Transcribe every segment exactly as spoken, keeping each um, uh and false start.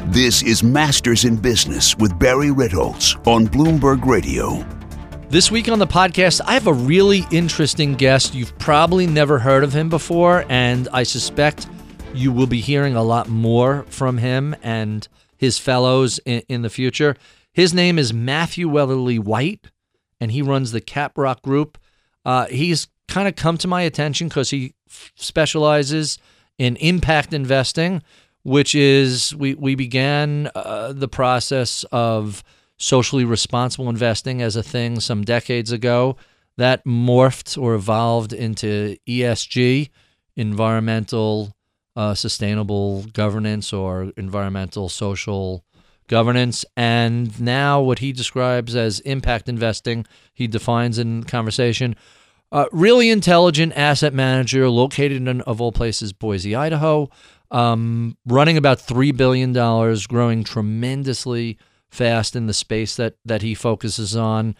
This is Masters in Business with Barry Ritholtz on Bloomberg Radio. This week on the podcast, I have a really interesting guest. You've probably never heard of him before, and I suspect you will be hearing a lot more from him and his fellows in, in the future. His name is Matthew Weatherly White, and he runs the Caprock Group. Uh, he's kind of come to my attention because he f- specializes in impact investing, which is, we, we began uh, the process of socially responsible investing as a thing some decades ago. That morphed or evolved into E S G, environmental uh, sustainable governance or environmental social governance. And now what he describes as impact investing, he defines in conversation. Uh, really intelligent asset manager located in, of all places, Boise, Idaho, um, running about three billion dollars, growing tremendously fast in the space that that he focuses on.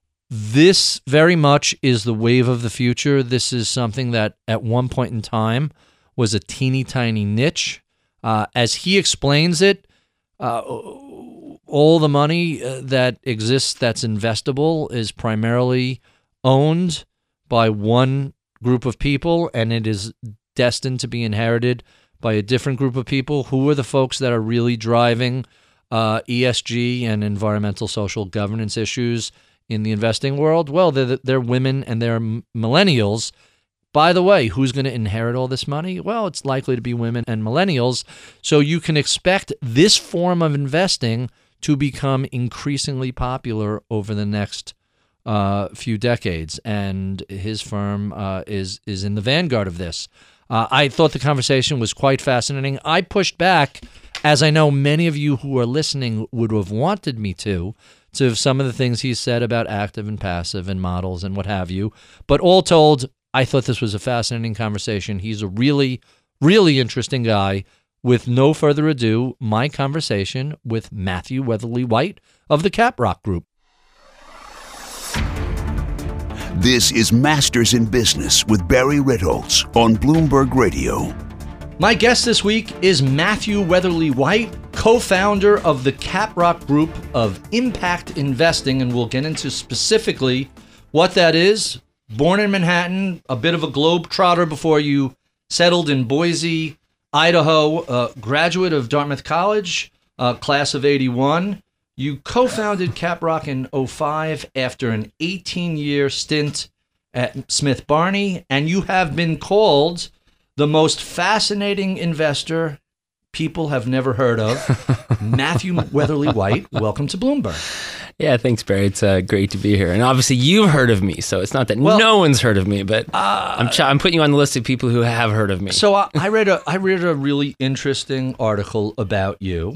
This very much is the wave of the future. This is something that at one point in time was a teeny tiny niche. Uh, as he explains it, uh, all the money uh, that exists that's investable is primarily owned by one group of people, and it is destined to be inherited by a different group of people. Who are the folks that are really driving uh, E S G and environmental social governance issues in the investing world? Well, they're, they're women and they're millennials. By the way, who's going to inherit all this money? Well, it's likely to be women and millennials. So you can expect this form of investing to become increasingly popular over the next uh, few decades. And his firm uh, is is in the vanguard of this. Uh, I thought the conversation was quite fascinating. I pushed back, as I know many of you who are listening would have wanted me to, to some of the things he said about active and passive and models and what have you. But all told, I thought this was a fascinating conversation. He's a really, really interesting guy. With no further ado, my conversation with Matthew Weatherly White of the Caprock Group. This is Masters in Business with Barry Ritholtz on Bloomberg Radio. My guest this week is Matthew Weatherly White, co-founder of the Caprock Group of Impact Investing, and we'll get into specifically what that is. Born in Manhattan, a bit of a globetrotter before you settled in Boise, Idaho, uh, graduate of Dartmouth College, uh, class of eighty-one. You co-founded Caprock in oh five after an eighteen-year stint at Smith Barney, and you have been called the most fascinating investor people have never heard of. Matthew Weatherly White, welcome to Bloomberg. Yeah, thanks, Barry. It's uh, great to be here. And obviously, you've heard of me, so it's not that well, no one's heard of me, but uh, I'm ch- I'm putting you on the list of people who have heard of me. So I, I read a I read a really interesting article about you,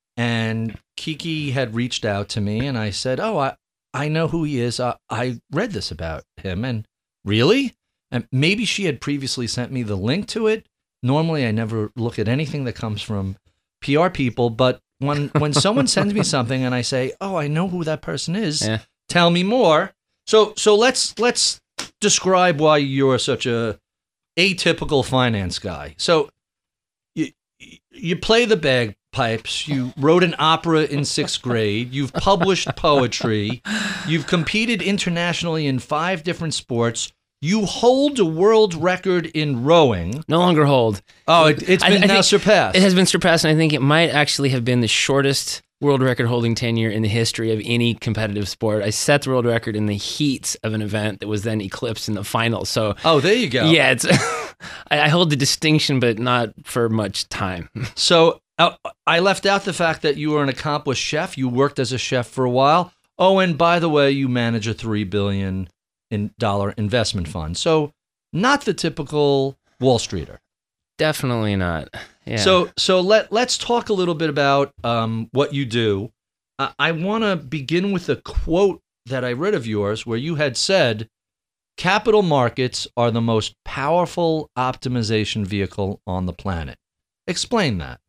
and Kiki had reached out to me, and I said, "Oh, I I know who he is. I, I read this about him, and really." And maybe she had previously sent me the link to it. Normally, I never look at anything that comes from P R people, but when when someone sends me something and I say, "Oh, I know who that person is," yeah. Tell me more. So so let's let's describe why you're such a atypical finance guy. So you you play the bagpipes. You wrote an opera in sixth grade. You've published poetry. You've competed internationally in five different sports. You hold a world record in rowing. No longer hold. Oh, it, it's been I, I now surpassed. It has been surpassed, and I think it might actually have been the shortest world record holding tenure in the history of any competitive sport. I set the world record in the heats of an event that was then eclipsed in the finals. So, oh, there you go. Yeah, it's I, I hold the distinction, but not for much time. So uh, I left out the fact that you were an accomplished chef. You worked as a chef for a while. Oh, and by the way, you manage a three billion dollars in dollar investment fund. So not the typical Wall Streeter. Definitely not. Yeah. So so let, let's talk a little bit about um, what you do. I, I want to begin with a quote that I read of yours where you had said, "Capital markets are the most powerful optimization vehicle on the planet." Explain that.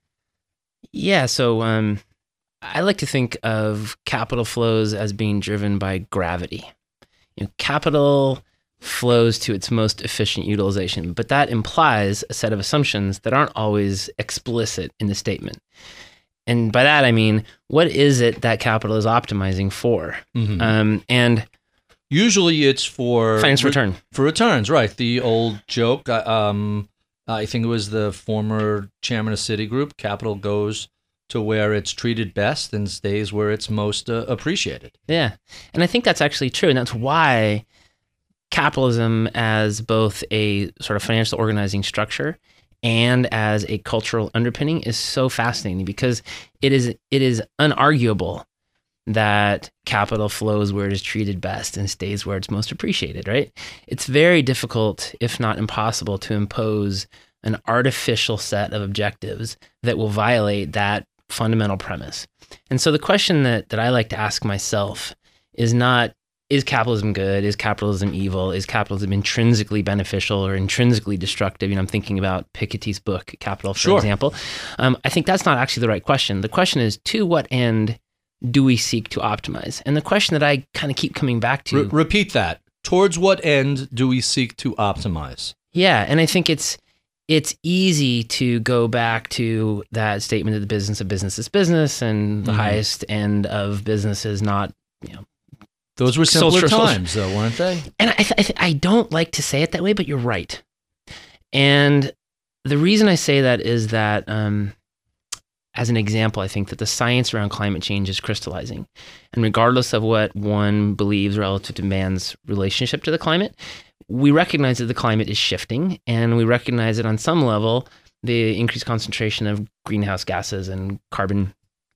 Yeah, so um, I like to think of capital flows as being driven by gravity. You know, capital flows to its most efficient utilization, but that implies a set of assumptions that aren't always explicit in the statement. and by that I mean, what is it that capital is optimizing for? Mhm. Um, and Usually it's for financial return. For returns, right? The old joke. uh, Um, I think it was the former chairman of Citigroup. Capital goes to where it's treated best and stays where it's most uh, appreciated. Yeah. And I think that's actually true. And that's why capitalism as both a sort of financial organizing structure and as a cultural underpinning is so fascinating, because it is it is unarguable that capital flows where it is treated best and stays where it's most appreciated, right? It's very difficult, if not impossible, to impose an artificial set of objectives that will violate that fundamental premise. And so the question that, that I like to ask myself is not, is capitalism good? Is capitalism evil? Is capitalism intrinsically beneficial or intrinsically destructive? You know, I'm thinking about Piketty's book, Capital, for Sure. example. Um, I think that's not actually the right question. The question is, to what end do we seek to optimize? And the question that I kind of keep coming back to. Re- repeat that. Towards what end do we seek to optimize? Yeah, and I think it's it's easy to go back to that statement that the business of business is business, and the Mhm. highest end of business is not, you know. Those were simpler Social- social- times, though, weren't they? And I th- I, th- I don't like to say it that way, but you're right. And the reason I say that is that, um, as an example, I think that the science around climate change is crystallizing. And regardless of what one believes relative to man's relationship to the climate, we recognize that the climate is shifting, and we recognize that on some level, the increased concentration of greenhouse gases and carbon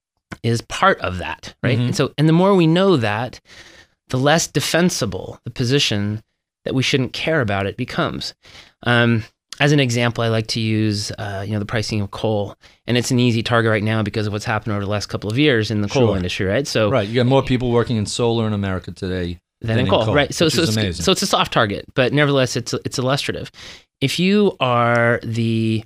is part of that, right? Mhm. And so, and the more we know that, the less defensible the position that we shouldn't care about it becomes. Um, as an example, I like to use, uh, you know, the pricing of coal, and it's an easy target right now because of what's happened over the last couple of years in the coal Sure. industry, right? So, Right. You got more people working in solar in America today than than in in coal, coal, right? So, which so is it's, amazing. so it's a soft target, but nevertheless, it's it's illustrative. If you are the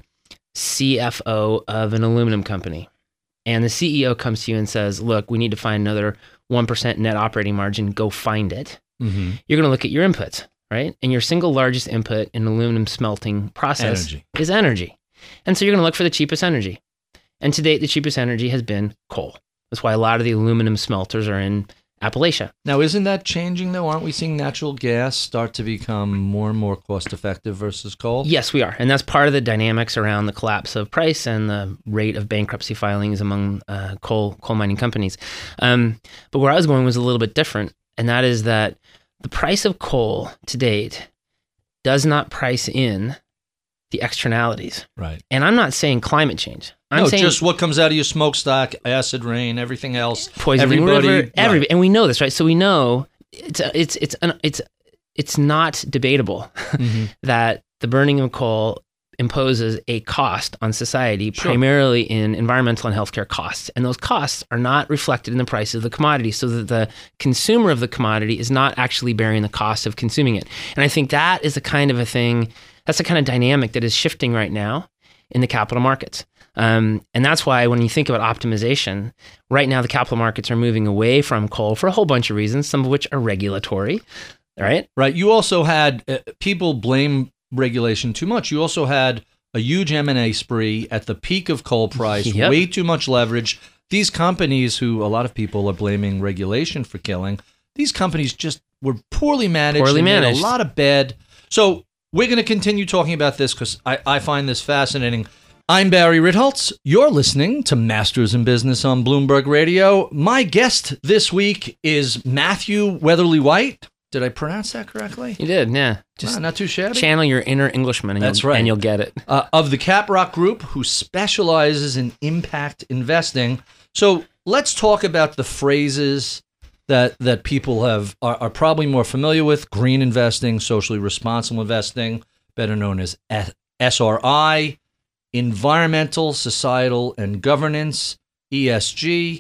C F O of an aluminum company, and the C E O comes to you and says, "Look, we need to find another one percent net operating margin. Go find it." Mm-hmm. You're going to look at your inputs, right? And your single largest input in aluminum smelting process Energy. is energy, and so you're going to look for the cheapest energy. And to date, the cheapest energy has been coal. That's why a lot of the aluminum smelters are in Appalachia. Now, isn't that changing, though? Aren't we seeing natural gas start to become more and more cost-effective versus coal? Yes, we are. And that's part of the dynamics around the collapse of price and the rate of bankruptcy filings among uh, coal coal mining companies. Um, but where I was going was a little bit different, and that is that the price of coal to date does not price in the externalities. Right. And I'm not saying climate change. I'm no, saying just what comes out of your smokestack, acid rain, everything else. poisoning everybody, river, every, right. and we know this, right? So we know it's it's it's it's it's not debatable Mhm. that the burning of coal imposes a cost on society, Sure. primarily in environmental and healthcare costs. And those costs are not reflected in the price of the commodity, so that the consumer of the commodity is not actually bearing the cost of consuming it. And I think that is the kind of a thing, that's the kind of dynamic that is shifting right now in the capital markets. Um, and that's why when you think about optimization, right now the capital markets are moving away from coal for a whole bunch of reasons, some of which are regulatory, right? Right. You also had uh, people blame regulation too much. You also had a huge M and A spree at the peak of coal price, Yep. way too much leverage. These companies, who a lot of people are blaming regulation for killing, these companies just were poorly managed. Poorly and made managed. a lot of bad. So we're going to continue talking about this because I, I find this fascinating. I'm Barry Ritholtz. You're listening to Masters in Business on Bloomberg Radio. My guest this week is Matthew Weatherly White. Did I pronounce that correctly? You did, yeah. Just Ah, not too shabby. channel your inner Englishman, and, That's you'll, right. and you'll get it. Uh, of the Caprock Group, who specializes in impact investing. So let's talk about the phrases that that people have are, are probably more familiar with: green investing, socially responsible investing, better known as S R I, environmental, societal, and governance, E S G,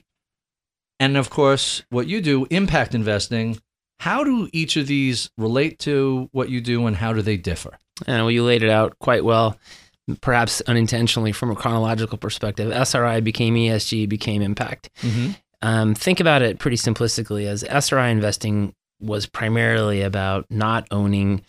and of course, what you do, impact investing. How do each of these relate to what you do, and how do they differ? And well, you laid it out quite well, perhaps unintentionally from a chronological perspective. S R I became E S G, became impact. Mm-hmm. Um, think about it pretty simplistically as S R I investing was primarily about not owning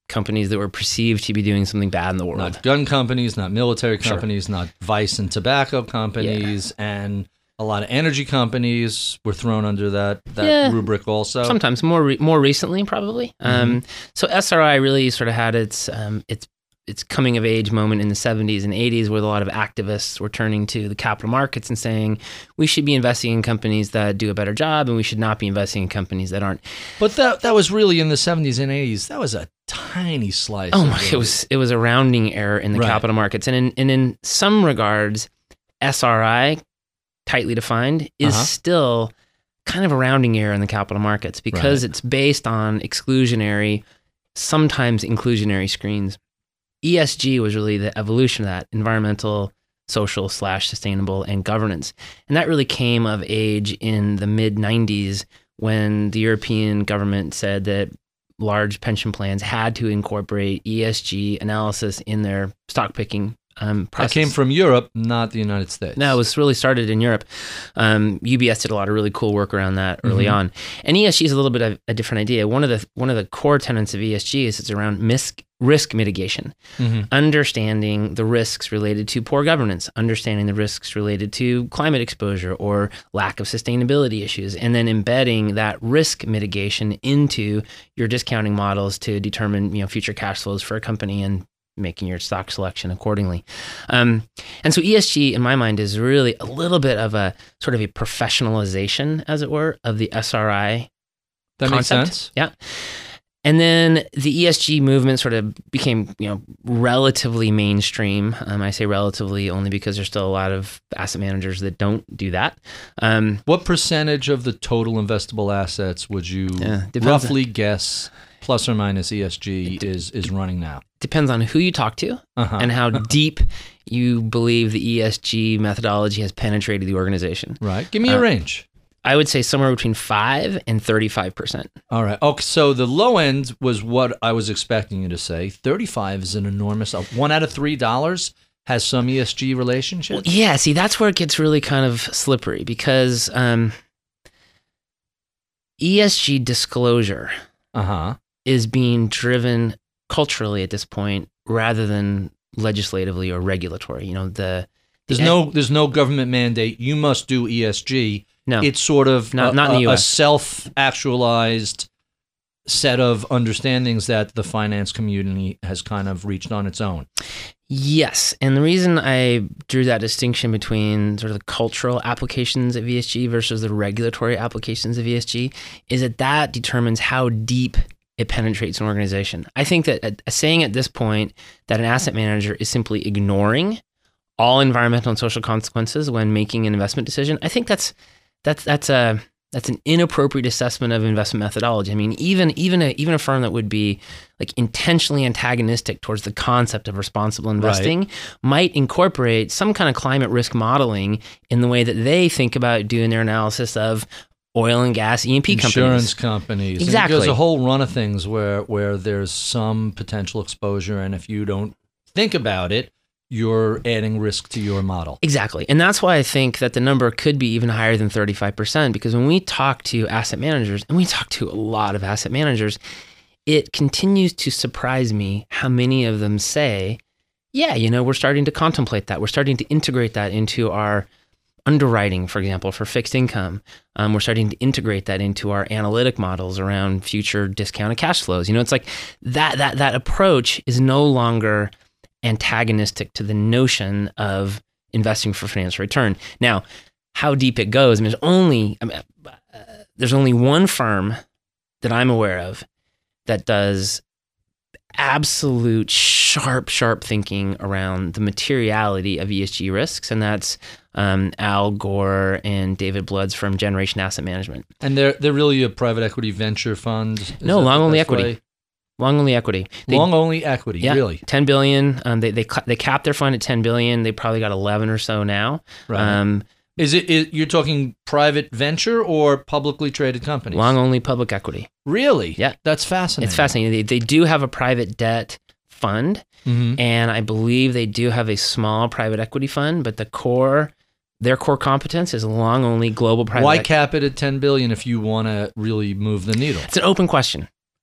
companies that were perceived to be doing something bad in the world. Not gun companies, not military Sure. companies, not vice and tobacco companies, and a lot of energy companies were thrown under that that Yeah. rubric also. Sometimes more re- more recently, probably. Um, so S R I really sort of had its um, its its coming of age moment in the seventies and eighties, where a lot of activists were turning to the capital markets and saying we should be investing in companies that do a better job, and we should not be investing in companies that aren't. But that that was really in the seventies and eighties. That was a tiny slice. Oh of my! the- It was it was a rounding error in the Right. capital markets, and in and in some regards, S R I, tightly defined, is Uh-huh. still kind of a rounding error in the capital markets because Right. it's based on exclusionary, sometimes inclusionary screens. E S G was really the evolution of that: environmental, social slash sustainable, and governance, and that really came of age in the mid nineties when the European government said that large pension plans had to incorporate E S G analysis in their stock picking um, That process. came from Europe, not the United States. No, it was really started in Europe. Um, U B S did a lot of really cool work around that early Mhm. on. And E S G is a little bit of a different idea. One of the one of the core tenets of E S G is it's around mis- risk mitigation, Mhm. understanding the risks related to poor governance, understanding the risks related to climate exposure or lack of sustainability issues, and then embedding that risk mitigation into your discounting models to determine, you know, future cash flows for a company and making your stock selection accordingly. Um, and so E S G, in my mind, is really a little bit of a sort of a professionalization, as it were, of the S R I That makes concept. sense. Yeah. And then the E S G movement sort of became, you know, relatively mainstream. Um, I say relatively only because there's still a lot of asset managers that don't do that. Um, What percentage of the total investable assets would you Yeah, depends roughly guess, plus or minus E S G, is is running now? depends on who you talk to Uh-huh. and how deep you believe the E S G methodology has penetrated the organization. Right. Give me a Uh, range. I would say somewhere between five and thirty-five percent. All right. Okay. So the low end was what I was expecting you to say. thirty-five is an enormous. Uh, one out of three dollars has some E S G relationship. Yeah, see, that's where it gets really kind of slippery because um, E S G disclosure Uh huh. is being driven culturally at this point rather than legislatively or regulatory. You know, the There's the- no there's no government mandate. You must do E S G. no. It's sort of Not- a, not in the a- U a S. self-actualized set of understandings that the finance community has kind of reached on its own. Yes, and the reason I drew that distinction between sort of the cultural applications of E S G versus the regulatory applications of E S G is that that determines how deep it penetrates an organization. I think that uh, saying at this point that an asset manager is simply ignoring all environmental and social consequences when making an investment decision, I think that's that's that's a that's an inappropriate assessment of investment methodology. I mean, even even a even a firm that would be like intentionally antagonistic towards the concept of responsible investing might incorporate some kind of climate risk modeling in the way that they think about doing their analysis of oil and gas E and P Insurance companies. companies. Exactly. And there's a whole run of things where where there's some potential exposure, and if you don't think about it, you're adding risk to your model. Exactly. And that's why I think that the number could be even higher than thirty-five percent, because when we talk to asset managers, and we talk to a lot of asset managers, it continues to surprise me how many of them say, yeah, you know, we're starting to contemplate that. We're starting to integrate that into our underwriting, for example, for fixed income. Um, we're starting to integrate that into our analytic models around future discounted cash flows. You know, it's like that that that approach is no longer antagonistic to the notion of investing for financial return. Now, how deep it goes, I mean, there's only I mean, uh, there's only one firm that I'm aware of that does absolute sharp, sharp thinking around the materiality of E S G risks, and that's um, Al Gore and David Bloods from Generation Asset Management. And they're they're really a private equity venture fund. Is No, that long the only best equity. way? Long only equity. They, Long only equity, yeah, really. ten billion. Um, they they they capped their fund at ten billion. They probably got eleven or so now. Right. Um, Is it is, you're talking private venture or publicly traded companies? long only public equity. Really? Yeah. That's fascinating. It's fascinating. They they do have a private debt fund, Mhm. and I believe they do have a small private equity fund. But the core, their core competence is long only global private. Why equity. cap it at ten billion if you want to really move the needle? It's an open question.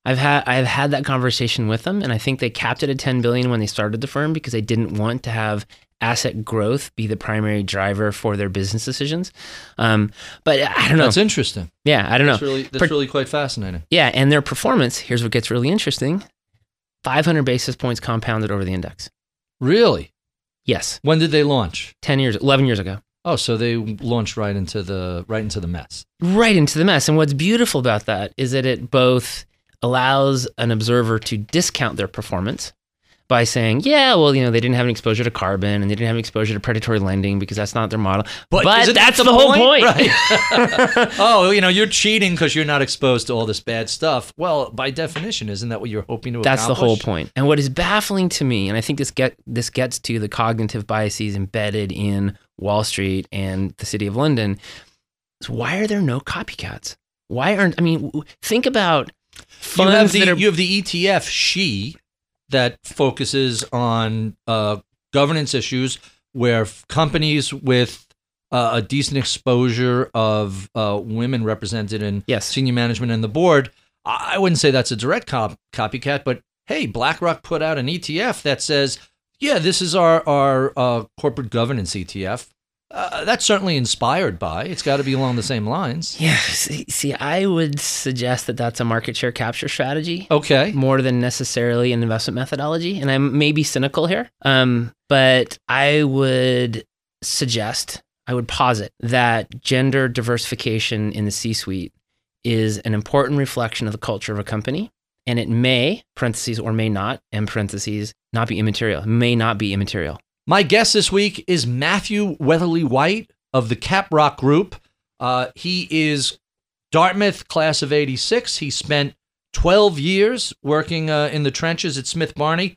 I've had I've had that conversation with them, and I think they capped it at ten billion dollars when they started the firm because they didn't want to have asset growth be the primary driver for their business decisions. Um, but I don't know. That's interesting. Yeah, I don't That's know. really that's Per- really quite fascinating. Yeah, and their performance, here's what gets really interesting. five hundred basis points compounded over the index. Really? Yes. When did they launch? ten years, eleven years ago. Oh, so they launched right into the right into the mess. Right into the mess. And what's beautiful about that is that it both allows an observer to discount their performance by saying, yeah, well, you know, they didn't have any exposure to carbon and they didn't have any exposure to predatory lending because that's not their model. But, but isn't that's that the, whole point. Right. Oh, you know, you're cheating because you're not exposed to all this bad stuff. Well, by definition, isn't that what you're hoping to That's accomplish? the whole point. And what is baffling to me, and I think this get this gets to the cognitive biases embedded in Wall Street and the City of London, is why are there no copycats? Why aren't, I mean, w- think about funds You have the that are... you have the E T F SHE that focuses on uh, governance issues where f- companies with uh, a decent exposure of uh, women represented in Yes. senior management and the board. I I wouldn't say that's a direct cop- copycat, but hey, BlackRock put out an E T F that says, yeah, this is our, our uh, corporate governance E T F. Uh, that's certainly inspired by. It's got to be along the same lines. Yeah, see, see, I would suggest that that's a market share capture strategy. Okay. More than necessarily an investment methodology. And I may be cynical here, um, but I would suggest, I would posit that gender diversification in the C-suite is an important reflection of the culture of a company. And it may, parentheses, or may not, and parentheses, not be immaterial, may not be immaterial. My guest this week is Matthew Weatherly White of the Caprock Group. Uh, he is Dartmouth class of eighty-six. He spent twelve years working uh, in the trenches at Smith Barney.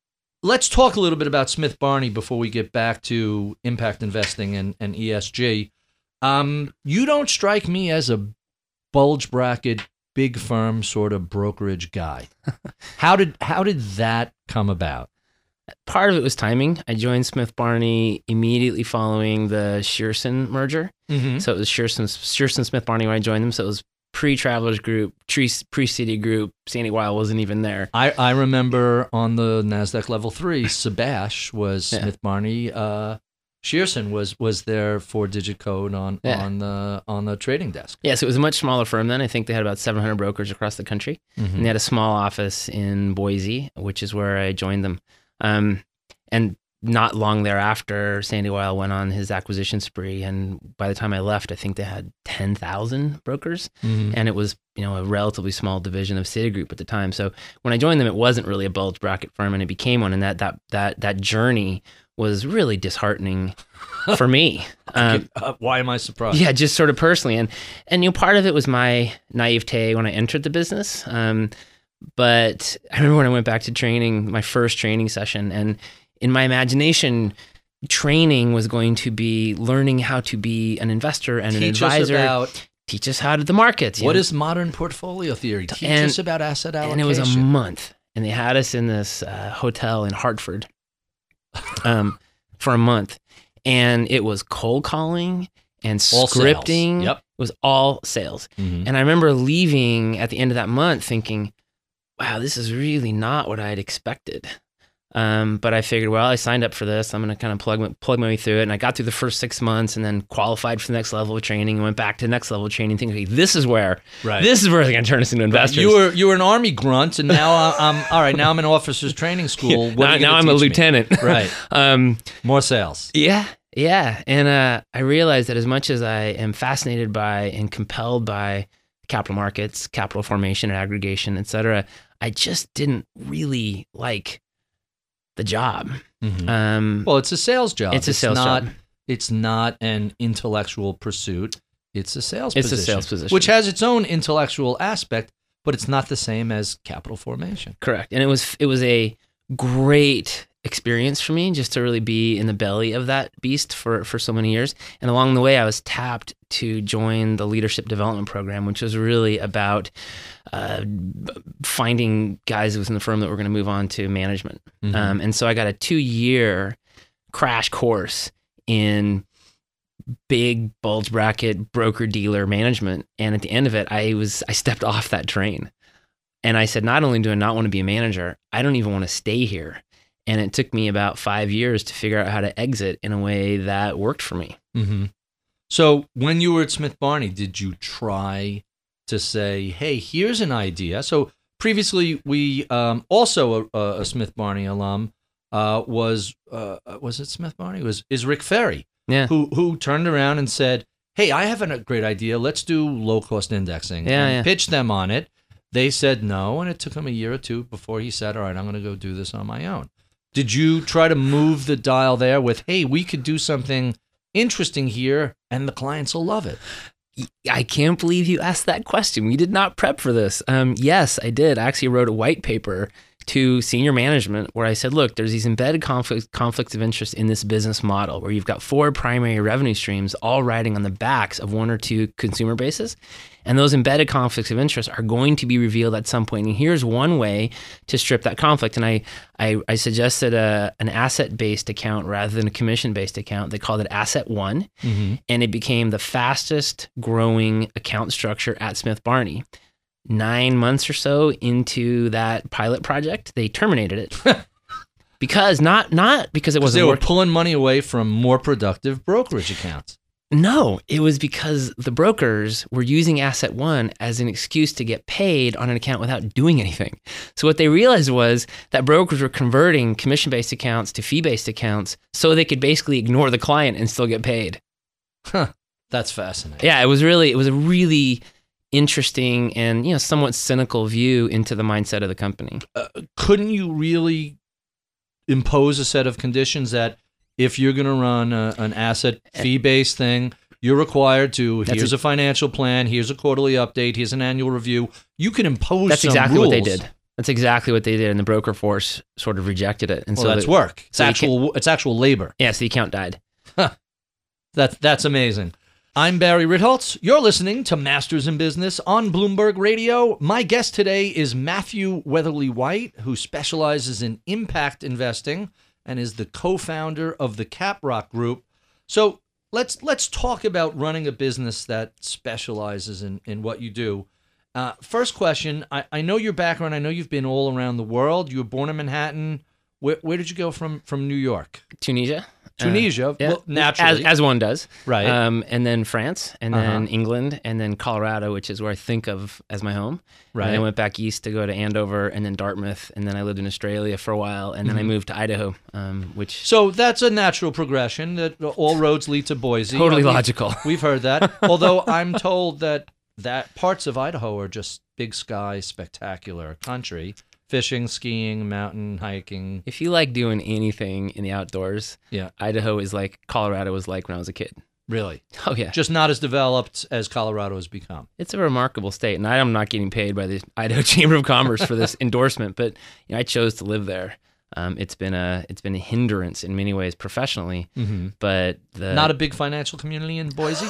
Let's talk a little bit about Smith Barney before we get back to impact investing and, and E S G. Um, you don't strike me as a bulge bracket, big firm sort of brokerage guy. How did how did that come about? Part of it was timing. I joined Smith Barney immediately following the Shearson merger. Mm-hmm. So it was Shearson, Shearson Smith Barney when I joined them. So it was pre-Travelers Group, pre-City Group. Sandy Weil wasn't even there. I, I remember on the NASDAQ level three, Sabash was Yeah. Smith Barney. Uh, Shearson was was there for Digit Code on Yeah. on the on the trading desk. Yeah, so it was a much smaller firm then. I think they had about seven hundred brokers across the country. And they had a small office in Boise, which is where I joined them. Um, and not long thereafter, Sandy Weil went on his acquisition spree. And by the time I left, I think they had ten thousand brokers. Mhm. And it was, you know, a relatively small division of Citigroup at the time. So when I joined them, it wasn't really a bulge bracket firm, and it became one. And that that that that journey was really disheartening for me. Um, Uh, why am I surprised? yeah, just sort of personally. And, and, you know, part of it was my naivete when I entered the business. Um, but I remember when I went back to training, my first training session, and in my imagination, training was going to be learning how to be an investor and an Teach us advisor. about Teach us how to the markets. you what know? is modern portfolio theory. Teach And- us about asset allocation. And it was a month, and they had us in this uh, hotel in Hartford um, for a month, and it was cold calling and All sales. scripting. Yep. It was all sales. Mhm. And I remember leaving at the end of that month thinking, wow, this is really not what I had expected. Um, but I figured, well, I signed up for this. I'm going to kind of plug my, plug my way through it. And I got through the first six months and then qualified for the next level of training and went back to the next level of training thinking, okay, this is where, Right. this is where they're going to turn us into investors. You were you were an army grunt, and now I- I'm all right. Now I'm in officers training school. What now are you now gonna I'm a teach me? lieutenant. Right. um, More sales. Yeah, yeah. And uh, I realized that as much as I am fascinated by and compelled by capital markets, capital formation and aggregation, et cetera, I just didn't really like the job. Mhm. Um, Well, it's a sales job. It's a sales not, job. It's not an intellectual pursuit. It's a sales It's a position. sales position. Which has its own intellectual aspect, but it's not the same as capital formation. Correct. And it was it was a great experience for me just to really be in the belly of that beast for, for so many years. And along the way, I was tapped to join the leadership development program, which was really about uh, b- finding guys within the firm that were going to move on to management. Mhm. Um, and so I got a two-year crash course in big bulge bracket broker dealer management. And at the end of it, I was I stepped off that train. And I said, not only do I not want to be a manager, I don't even want to stay here. And it took me about five years to figure out how to exit in a way that worked for me. Mm-hmm. So when you were at Smith Barney, did you try to say, hey, here's an idea? So previously, we um, also a, a Smith Barney alum uh, was, uh, was it Smith Barney? It was, is Rick Ferry, Yeah. who who turned around and said, hey, I have a great idea. Let's do low-cost indexing. Yeah, and yeah. pitched them on it. They said no, and it took him a year or two before he said, all right, I'm going to go do this on my own. Did you try to move the dial there with, hey, we could do something interesting here, and the clients will love it? I can't believe you asked that question. We did not prep for this. Um, yes, I did. I actually wrote a white paper to senior management where I said, look, there's these embedded conflict, conflicts of interest in this business model where you've got four primary revenue streams all riding on the backs of one or two consumer bases. And those embedded conflicts of interest are going to be revealed at some point. And here's one way to strip that conflict. And I I, I suggested a, an asset-based account rather than a commission-based account. They called it Asset One. Mm-hmm. And it became the fastest growing account structure at Smith Barney. Nine months or so into that pilot project, they terminated it. because not not because it wasn't They were working. pulling money away from more productive brokerage accounts. No, it was because the brokers were using Asset One as an excuse to get paid on an account without doing anything. So what they realized was that brokers were converting commission-based accounts to fee-based accounts so they could basically ignore the client and still get paid. Huh. That's fascinating. Yeah, it was really, it was a really interesting and, you know, somewhat cynical view into the mindset of the company. Uh, couldn't you really impose a set of conditions that if you're going to run a, an asset fee-based thing, you're required to, That's here's a- a financial plan, here's a quarterly update, here's an annual review. You can impose That's some exactly rules. what they did. That's exactly what they did, and the broker force sort of rejected it. And Well, so that's the, work. It's so you actual, it's actual labor. Yeah, so the account died. That, that's amazing. I'm Barry Ritholtz. You're listening to Masters in Business on Bloomberg Radio. My guest today is Matthew Weatherly White, who specializes in impact investing and is the co-founder of the Caprock Group. So let's let's talk about running a business that specializes in, in what you do. Uh, first question, I, I know your background. I know you've been all around the world. You were born in Manhattan. Where, where did you go from, from New York? Tunisia. Tunisia, Uh, yeah. well, naturally. As, as one does. Right. Um, and then France, and then Uh-huh. England, and then Colorado, which is where I think of as my home. Right. And I went back east to go to Andover, and then Dartmouth, and then I lived in Australia for a while, and then Mm-hmm. I moved to Idaho, um, which So that's a natural progression that all roads lead to Boise. totally We've- logical. We've heard that. Although I'm told that that parts of Idaho are just big sky, spectacular country. Fishing, skiing, mountain hiking. If you like doing anything in the outdoors, Yeah, Idaho is like Colorado was like when I was a kid. really. Oh yeah, Just not as developed as Colorado has become. it's a remarkable state, and I'm not getting paid by the Idaho Chamber of Commerce for this endorsement, but you know, I chose to live there. Um, it's been a it's been a hindrance in many ways professionally, Mm-hmm. but the, Not a big financial community in Boise?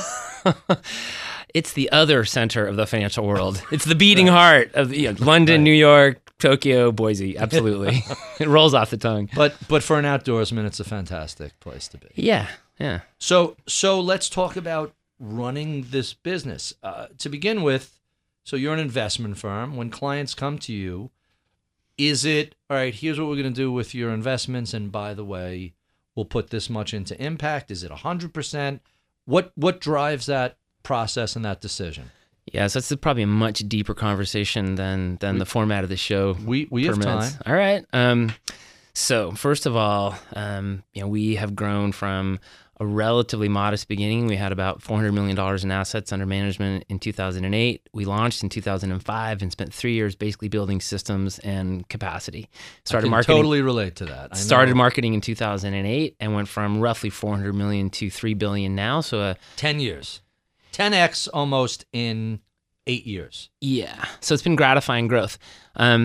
it's the other center of the financial world. It's the beating heart of you know, London, Right. New York, Tokyo, Boise. Absolutely, it rolls off the tongue. But but for an outdoorsman, it's a fantastic place to be. Yeah, yeah. So so let's talk about running this business. Uh, to begin with, so you're an investment firm. When clients come to you, is it, all right, here's what we're going to do with your investments, and by the way, we'll put this much into impact? Is it one hundred percent? What what drives that process and that decision? Yeah, so it's probably a much deeper conversation than than the format of the show. We we have permits. time. All right. Um, so first of all, um, you know, we have grown from a relatively modest beginning. We had about four hundred million dollars in assets under management in two thousand eight. We launched in two thousand five and spent three years basically building systems and capacity. Started I can marketing. totally relate to that. I know. Started marketing in two thousand eight and went from roughly four hundred million to three billion now. So a ten years. ten x almost in eight years. Yeah. So it's been gratifying growth. Um,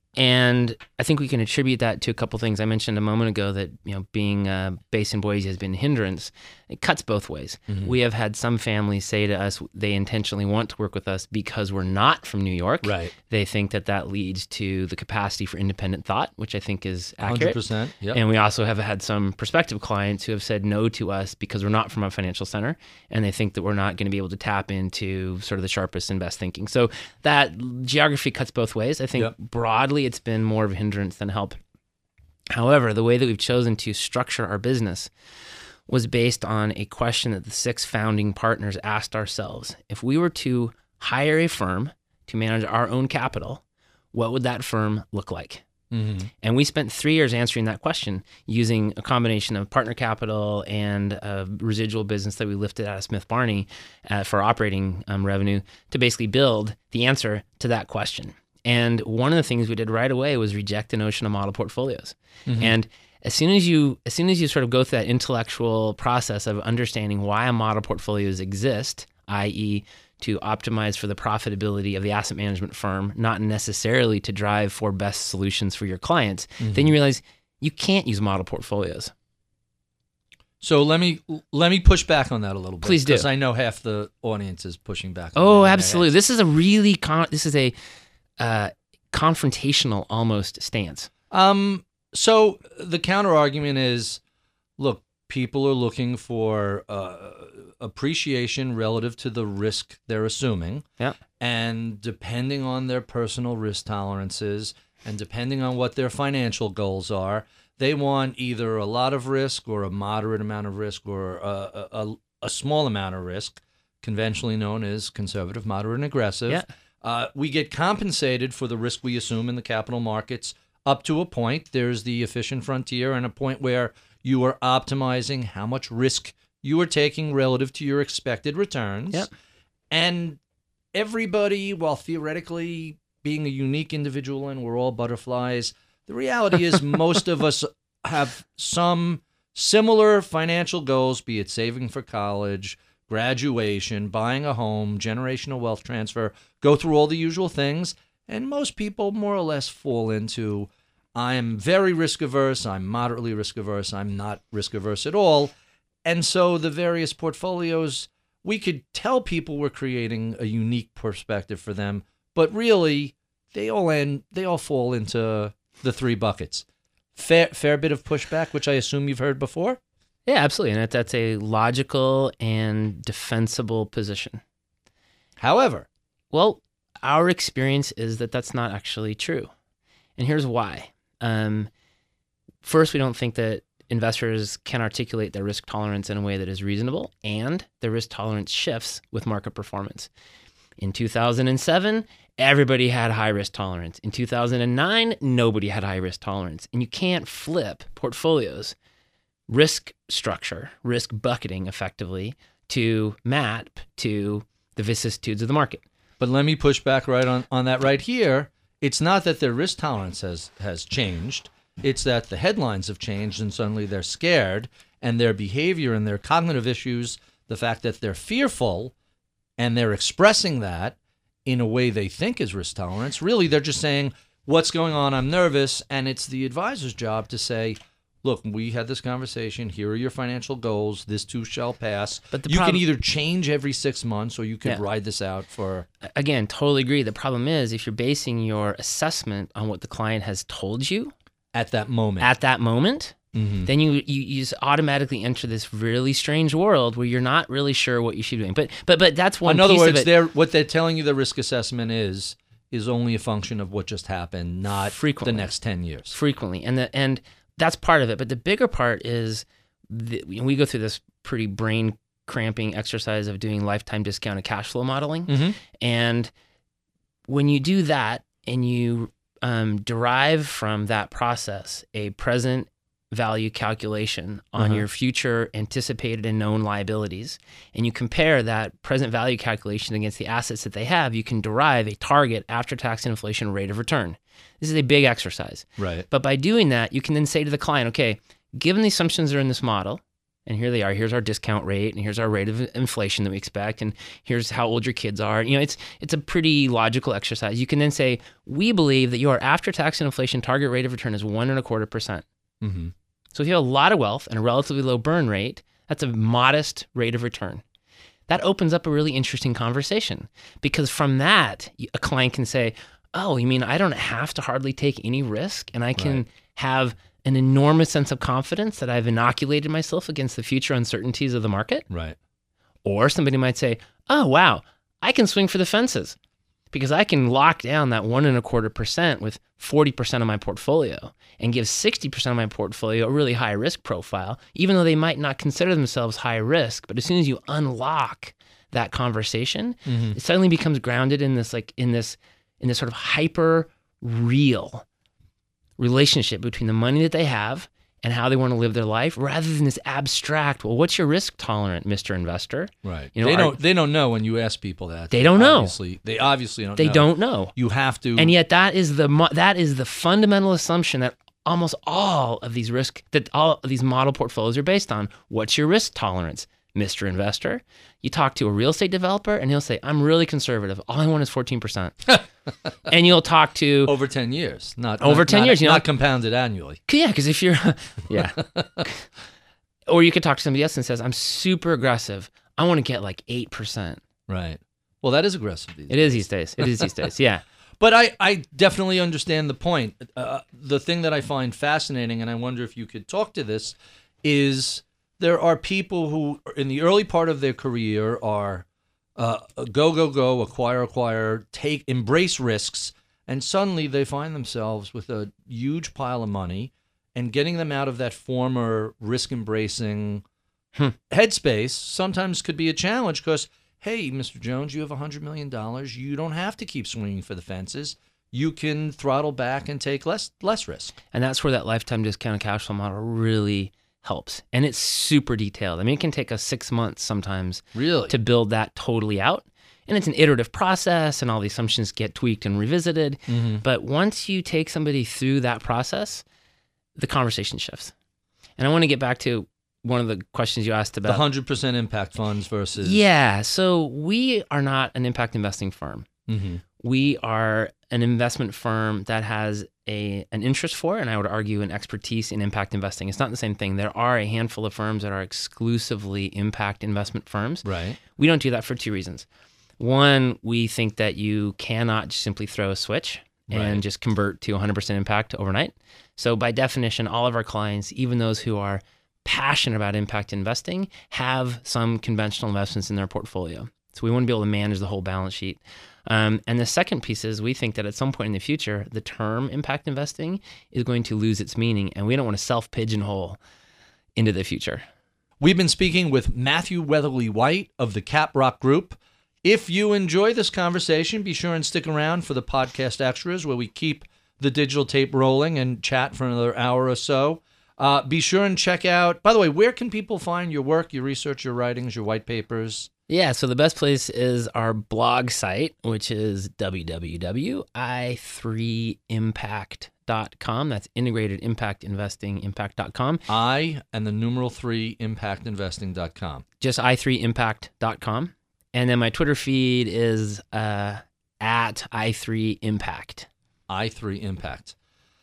And I think we can attribute that to a couple things. I mentioned a moment ago that, you know, being uh, based in Boise has been a hindrance. It cuts both ways. Mm-hmm. We have had some families say to us they intentionally want to work with us because we're not from New York. Right. They think that that leads to the capacity for independent thought, which I think is accurate. one hundred percent. Yep. And we also have had some prospective clients who have said no to us because we're not from a financial center, and they think that we're not going to be able to tap into sort of the sharpest and best thinking. So that geography cuts both ways. I think yep. broadly it's been more of a hindrance than help. However, the way that we've chosen to structure our business was based on a question that the six founding partners asked ourselves. If we were to hire a firm to manage our own capital, what would that firm look like? Mm-hmm. And we spent three years answering that question using a combination of partner capital and a residual business that we lifted out of Smith Barney uh, for operating um, revenue to basically build the answer to that question. And one of the things we did right away was reject the notion of model portfolios. Mm-hmm. And as soon as you as soon as you sort of go through that intellectual process of understanding why a model portfolios exist, that is to optimize for the profitability of the asset management firm, not necessarily to drive for best solutions for your clients, mm-hmm. then you realize you can't use model portfolios. So let me let me push back on that a little bit. Please do. Because I know half the audience is pushing back on Oh, that. absolutely. This is a really con- this is a uh, confrontational almost stance. Um. So the counter argument is, look, people are looking for uh, appreciation relative to the risk they're assuming. Yeah. And depending on their personal risk tolerances and depending on what their financial goals are, they want either a lot of risk or a moderate amount of risk or a, a, a small amount of risk, conventionally known as conservative, moderate, and aggressive. Yeah. Uh, we get compensated for the risk we assume in the capital markets up to a point. There's the efficient frontier and a point where you are optimizing how much risk you are taking relative to your expected returns. Yep. And everybody, while theoretically being a unique individual and we're all butterflies, the reality is most of us have some similar financial goals, be it saving for college, graduation, buying a home, generational wealth transfer, go through all the usual things. And most people more or less fall into, I'm very risk averse, I'm moderately risk averse, I'm not risk averse at all. And so the various portfolios, we could tell people we're creating a unique perspective for them, but really they all end, they all fall into the three buckets. Fair, fair bit of pushback, which I assume you've heard before? Yeah, absolutely. And that, that's a logical and defensible position. However, well, our experience is that that's not actually true. And here's why. Um, first, we don't think that investors can articulate their risk tolerance in a way that is reasonable, and their risk tolerance shifts with market performance. In two thousand seven, everybody had high risk tolerance. In two thousand nine, nobody had high risk tolerance. And you can't flip portfolios, risk structure, risk bucketing effectively, to map to the vicissitudes of the market. But let me push back right on, on that right here. It's not that their risk tolerance has, has changed. It's that the headlines have changed and suddenly they're scared, and their behavior and their cognitive issues, the fact that they're fearful and they're expressing that in a way they think is risk tolerance, really they're just saying, what's going on? I'm nervous. And it's the advisor's job to say, look, we had this conversation. Here are your financial goals. This too shall pass. But the you prob- can either change every six months or you can yeah. ride this out for... Again, totally agree. The problem is if you're basing your assessment on what the client has told you... At that moment. At that moment, mm-hmm. then you, you you just automatically enter this really strange world where you're not really sure what you should be doing. But but but that's one In other piece words, of it. they're, what they're telling you the risk assessment is, is only a function of what just happened, not Frequently. the next ten years. Frequently. And the and... That's part of it. But the bigger part is the, we go through this pretty brain cramping exercise of doing lifetime discounted cash flow modeling. Mm-hmm. And when you do that and you um, derive from that process a present value calculation on uh-huh. your future anticipated and known liabilities, and you compare that present value calculation against the assets that they have, you can derive a target after-tax inflation rate of return. This is a big exercise. Right. But by doing that, you can then say to the client, okay, given the assumptions that are in this model, And here they are. Here's our discount rate, and here's our rate of inflation that we expect, and here's how old your kids are. You know, it's it's a pretty logical exercise. You can then say, we believe that your after-tax and inflation target rate of return is one and a quarter percent. Mm-hmm. So if you have a lot of wealth and a relatively low burn rate, that's a modest rate of return. That opens up a really interesting conversation, because from that, a client can say, oh, you mean I don't have to hardly take any risk, and I can Right. have an enormous sense of confidence that I've inoculated myself against the future uncertainties of the market? Right. Or somebody might say, oh, wow, I can swing for the fences because I can lock down that one and a quarter percent with forty percent of my portfolio and give sixty percent of my portfolio a really high risk profile, even though they might not consider themselves high risk. But as soon as you unlock that conversation, Mm-hmm. it suddenly becomes grounded in this, like in this, in this sort of hyper real relationship between the money that they have and how they want to live their life, rather than this abstract, well, what's your risk tolerant, Mister Investor? Right. You know, they our- don't. They don't know when you ask people that. They don't know. Obviously, they obviously don't. They know. don't know. You have to. And yet that is the mo- that is the fundamental assumption that almost all of these risk that all of these model portfolios are based on. What's your risk tolerance, Mister Investor? You talk to a real estate developer and he'll say, I'm really conservative. All I want is fourteen percent. And you'll talk to over ten years, not Over not- ten not- years, you know? not compounded annually. Yeah, because if you're, yeah. Or you could talk to somebody else and says, I'm super aggressive. I want to get like eight percent. Right. Well, that is aggressive. These It is these days. It is these days. Yeah. But I, I definitely understand the point. Uh, the thing that I find fascinating, and I wonder if you could talk to this, is there are people who, in the early part of their career, are uh, go, go, go, acquire, acquire, take, embrace risks, and suddenly they find themselves with a huge pile of money, and getting them out of that former risk-embracing Hmm. headspace sometimes could be a challenge because, hey, Mister Jones, you have one hundred million dollars. You don't have to keep swinging for the fences. You can throttle back and take less less risk. And that's where that lifetime discounted cash flow model really helps. And it's super detailed. I mean, it can take us six months sometimes Really? to build that totally out. And it's an iterative process, and all the assumptions get tweaked and revisited. Mm-hmm. But once you take somebody through that process, the conversation shifts. And I want to get back to one of the questions you asked The about. one hundred percent impact funds versus... Yeah. So we are not an impact investing firm. Mm-hmm. We are an investment firm that has a an interest for, and I would argue an expertise in impact investing. It's not the same thing. There are a handful of firms that are exclusively impact investment firms. Right. We don't do that for two reasons. One, we think that you cannot just simply throw a switch and Right. just convert to one hundred percent impact overnight. So by definition, all of our clients, even those who are passionate about impact investing, have some conventional investments in their portfolio. So we want to be able to manage the whole balance sheet. Um, and the second piece is we think that at some point in the future, the term impact investing is going to lose its meaning, and we don't want to self-pigeonhole into the future. We've been speaking with Matthew Weatherly White of the Caprock Group. If you enjoy this conversation, be sure and stick around for the podcast extras where we keep the digital tape rolling and chat for another hour or so. Uh, be sure and check out, by the way, where can people find your work, your research, your writings, your white papers? Yeah, so the best place is our blog site, which is w w w dot i three impact dot com. That's Integrated Impact Investing Impact dot com. I and the numeral three impact investing dot com. Just i three impact dot com. And then my Twitter feed is uh, at i three impact. I three Impact.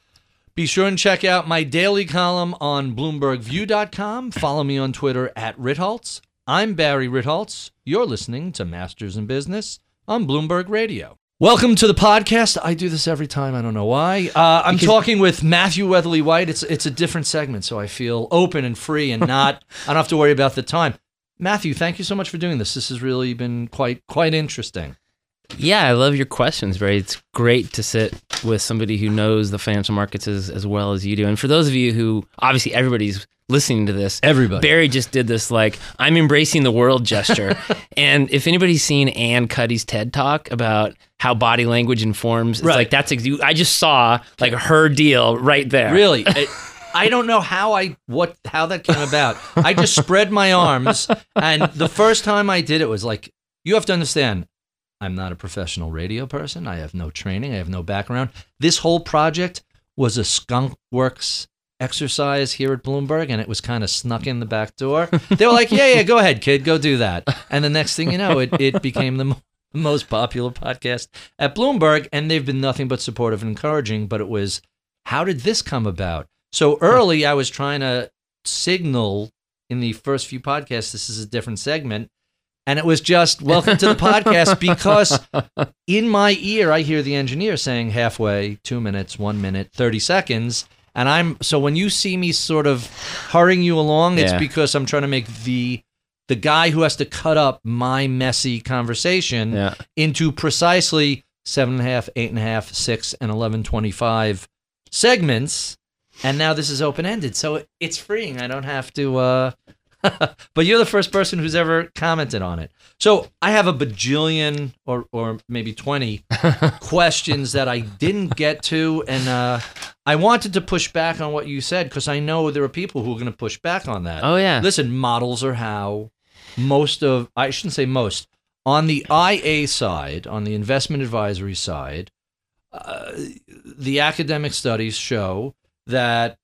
Be sure and check out my daily column on bloomberg view dot com. Follow me on Twitter at Ritholtz. I'm Barry Ritholtz. You're listening to Masters in Business on Bloomberg Radio. Welcome to the podcast. I do this every time. I don't know why. Uh, I'm Because- talking with Matthew Weatherly White. It's it's a different segment, so I feel open and free and not. I don't have to worry about the time. Matthew, thank you so much for doing this. This has really been quite quite interesting. Yeah, I love your questions, Barry. It's great to sit with somebody who knows the financial markets as, as well as you do. And for those of you who, obviously everybody's listening to this, Everybody. Barry just did this like, I'm embracing the world gesture. And if anybody's seen Ann Cuddy's TED Talk about how body language informs, it's Right. like, that's, ex- I just saw like her deal right there. Really? It, I don't know how I what how that came about. I just spread my arms, and the first time I did it was like, you have to understand, I'm not a professional radio person. I have no training. I have no background. This whole project was a skunk works exercise here at Bloomberg, and it was kind of snuck in the back door. They were like, yeah, yeah, go ahead, kid, go do that. And the next thing you know, it, it became the mo- most popular podcast at Bloomberg, and they've been nothing but supportive and encouraging, but it was, how did this come about? So early, I was trying to signal in the first few podcasts, this is a different segment, and it was just, welcome to the podcast, because in my ear, I hear the engineer saying halfway, two minutes, one minute, thirty seconds. And I'm, so when you see me sort of hurrying you along, it's Yeah. because I'm trying to make the the guy who has to cut up my messy conversation Yeah. into precisely seven and a half, eight and a half, six, and eleven twenty-five segments. And now this is open ended, so it's freeing. I don't have to. Uh, but you're the first person who's ever commented on it. So I have a bajillion or or maybe twenty questions that I didn't get to, and uh, I wanted to push back on what you said because I know there are people who are going to push back on that. Oh, yeah. Listen, models are how most of, I shouldn't say most, on the I A side, on the investment advisory side, uh, the academic studies show that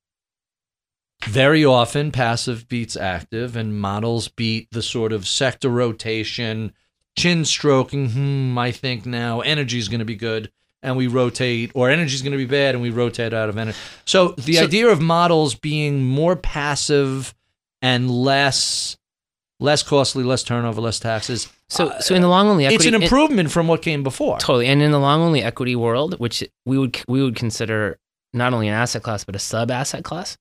very often passive beats active, and models beat the sort of sector rotation, chin stroking, hmm, I think now energy is going to be good, and we rotate, or energy is going to be bad, and we rotate out of energy. So the So- idea of models being more passive and less less costly, less turnover, less taxes, So, so in the long only equity, it's an in- improvement from what came before. totally, and in the long only equity world, which we would we would consider not only an asset class but a sub asset class.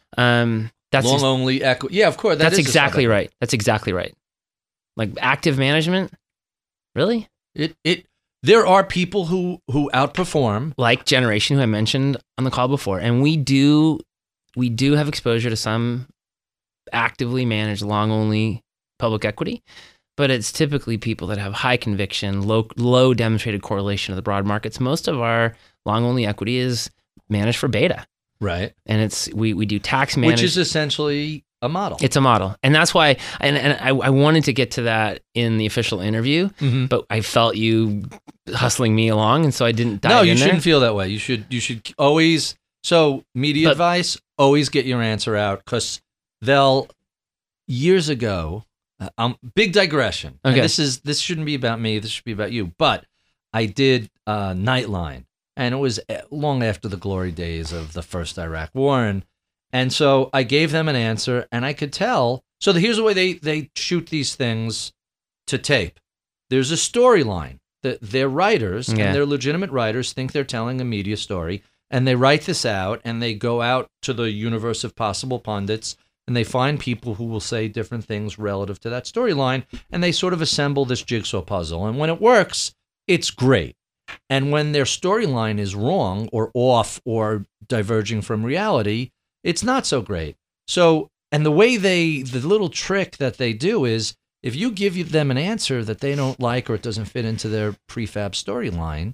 Um, that's Long just- only equity. Yeah, of course. That that's is a exactly sub- right. That's exactly right. Like active management, really? It it. There are people who who outperform. Like Generation, who I mentioned on the call before, and we do we do have exposure to some actively managed long only public equity, but it's typically people that have high conviction, low low demonstrated correlation to the broad markets. Most of our long only equity is managed for beta, Right. and it's we we do tax managed. Which is essentially a model. It's a model, and that's why. And, and I, I wanted to get to that in the official interview, Mhm. but I felt you hustling me along, and so I didn't dive No, in you there. shouldn't feel that way. You should you should always, so media But- advice, always get your answer out, because they'll, years ago, uh, um, big digression. And Okay. this is this shouldn't be about me, this should be about you. But I did uh, Nightline, and it was uh, long after the glory days of the first Iraq War, and and so I gave them an answer, and I could tell. So the, here's the way they they shoot these things to tape. There's a storyline. The, their writers, Yeah. and they're legitimate writers, think they're telling a media story, and they write this out, and they go out to the universe of possible pundits, and they find people who will say different things relative to that storyline, and they sort of assemble this jigsaw puzzle. And when it works, it's great. And when their storyline is wrong or off or diverging from reality, it's not so great. So, and the way they, the little trick that they do is, if you give them an answer that they don't like or it doesn't fit into their prefab storyline,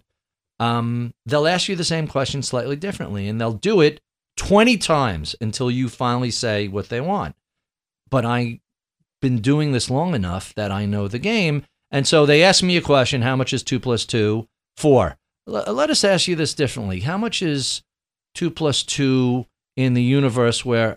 um, they'll ask you the same question slightly differently, and they'll do it twenty times until you finally say what they want. But I've been doing this long enough that I know the game. And so they ask me a question, how much is two plus two? Four. L- let us ask you this differently. How much is two plus two in the universe where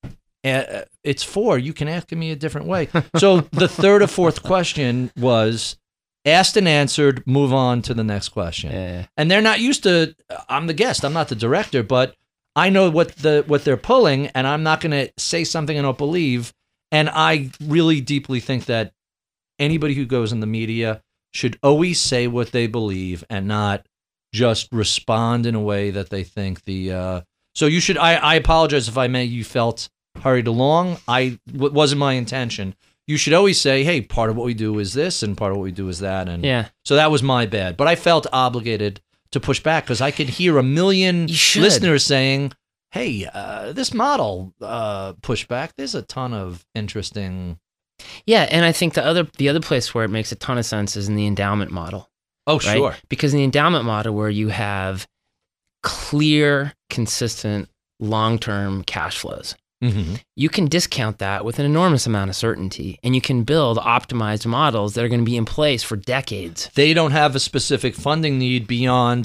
uh, it's four? You can ask me a different way. So the third or fourth question was asked and answered, move on to the next question. Yeah. And they're not used to, I'm the guest, I'm not the director, but I know what the what they're pulling, and I'm not going to say something I don't believe. And I really deeply think that anybody who goes in the media should always say what they believe and not just respond in a way that they think the. Uh, so you should. I, I apologize if I may. You felt hurried along. I it wasn't my intention. You should always say, "Hey, part of what we do is this, and part of what we do is that." And Yeah. so that was my bad. But I felt obligated to push back because I could hear a million You should. listeners saying, "Hey, uh, this model uh, pushback. There's a ton of interesting." Yeah, and I think the other the other place where it makes a ton of sense is in the endowment model. Oh, Right? sure. Because in the endowment model, where you have clear, consistent, long-term cash flows, Mm-hmm. you can discount that with an enormous amount of certainty, and you can build optimized models that are going to be in place for decades. They don't have a specific funding need beyond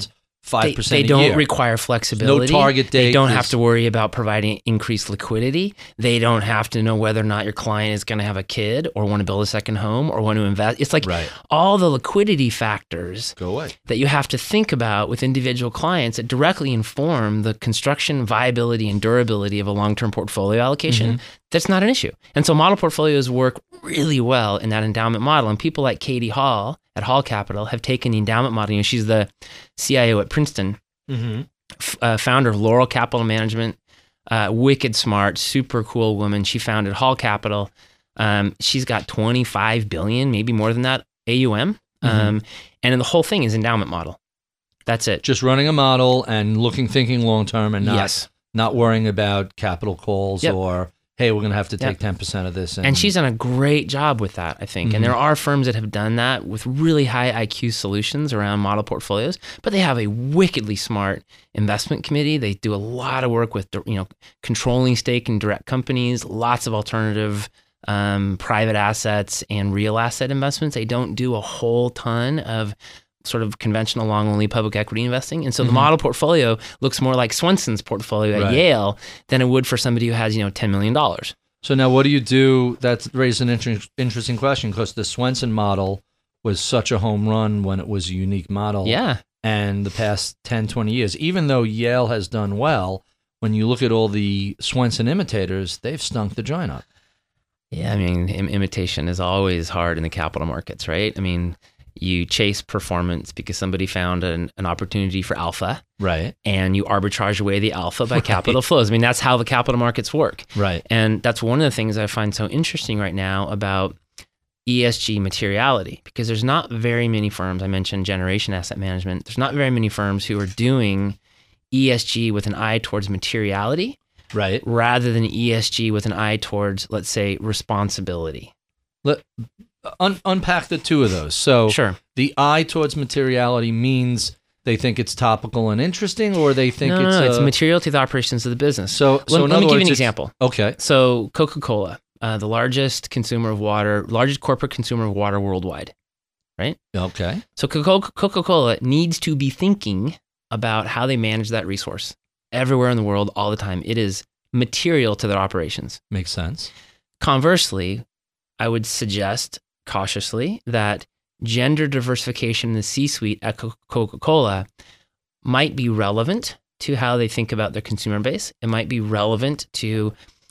five percent They, they a don't year. require flexibility. No target date. They don't have is- to worry about providing increased liquidity. They don't have to know whether or not your client is going to have a kid or want to build a second home or want to invest. It's like Right. all the liquidity factors Go away. that you have to think about with individual clients that directly inform the construction viability and durability of a long-term portfolio allocation. Mm-hmm. That's not an issue. And so model portfolios work really well in that endowment model. And people like Katie Hall at Hall Capital have taken the endowment model. You know, she's the C I O at Princeton, Mm-hmm. f- uh, founder of Laurel Capital Management, uh, wicked smart, super cool woman. She founded Hall Capital. Um, she's got twenty-five billion, maybe more than that, A U M. Mm-hmm. Um, and then the whole thing is endowment model. That's it. Just running a model and looking, thinking long term, and not Yes. not worrying about capital calls Yep. or hey, we're going to have to take Yep. ten percent of this. And, And she's done a great job with that, I think. Mhm. And there are firms that have done that with really high I Q solutions around model portfolios, but they have a wickedly smart investment committee. They do a lot of work with, you know, controlling stake in direct companies, lots of alternative um, private assets and real asset investments. They don't do a whole ton of sort of conventional long-only public equity investing. And so the Mhm. model portfolio looks more like Swenson's portfolio at Right. Yale than it would for somebody who has, you know, ten million dollars. So now, what do you do? That's raised an inter- interesting question because the Swenson model was such a home run when it was a unique model. Yeah. And the past ten, twenty years, even though Yale has done well, when you look at all the Swenson imitators, they've stunk the joint up. Yeah, I mean, Im- imitation is always hard in the capital markets, right? I mean, you chase performance because somebody found an, an opportunity for alpha, Right. and you arbitrage away the alpha by capital flows. I mean, that's how the capital markets work. Right. And that's one of the things I find so interesting right now about E S G materiality, because there's not very many firms, I mentioned Generation Asset Management, there's not very many firms who are doing E S G with an eye towards materiality Right. rather than E S G with an eye towards, let's say, responsibility. Let un- unpack the two of those. So Sure. the eye towards materiality means they think it's topical and interesting, or they think no, it's no, no, a, it's material to the operations of the business. So, let, so in let other me give you words, an it's- example. Okay. So Coca-Cola, uh, the largest consumer of water, largest corporate consumer of water worldwide, right? Okay. So Coca- Coca-Cola needs to be thinking about how they manage that resource everywhere in the world all the time. It is material to their operations. Makes sense. Conversely, I would suggest cautiously that gender diversification in the C-suite at Co- Coca-Cola might be relevant to how they think about their consumer base. It might be relevant to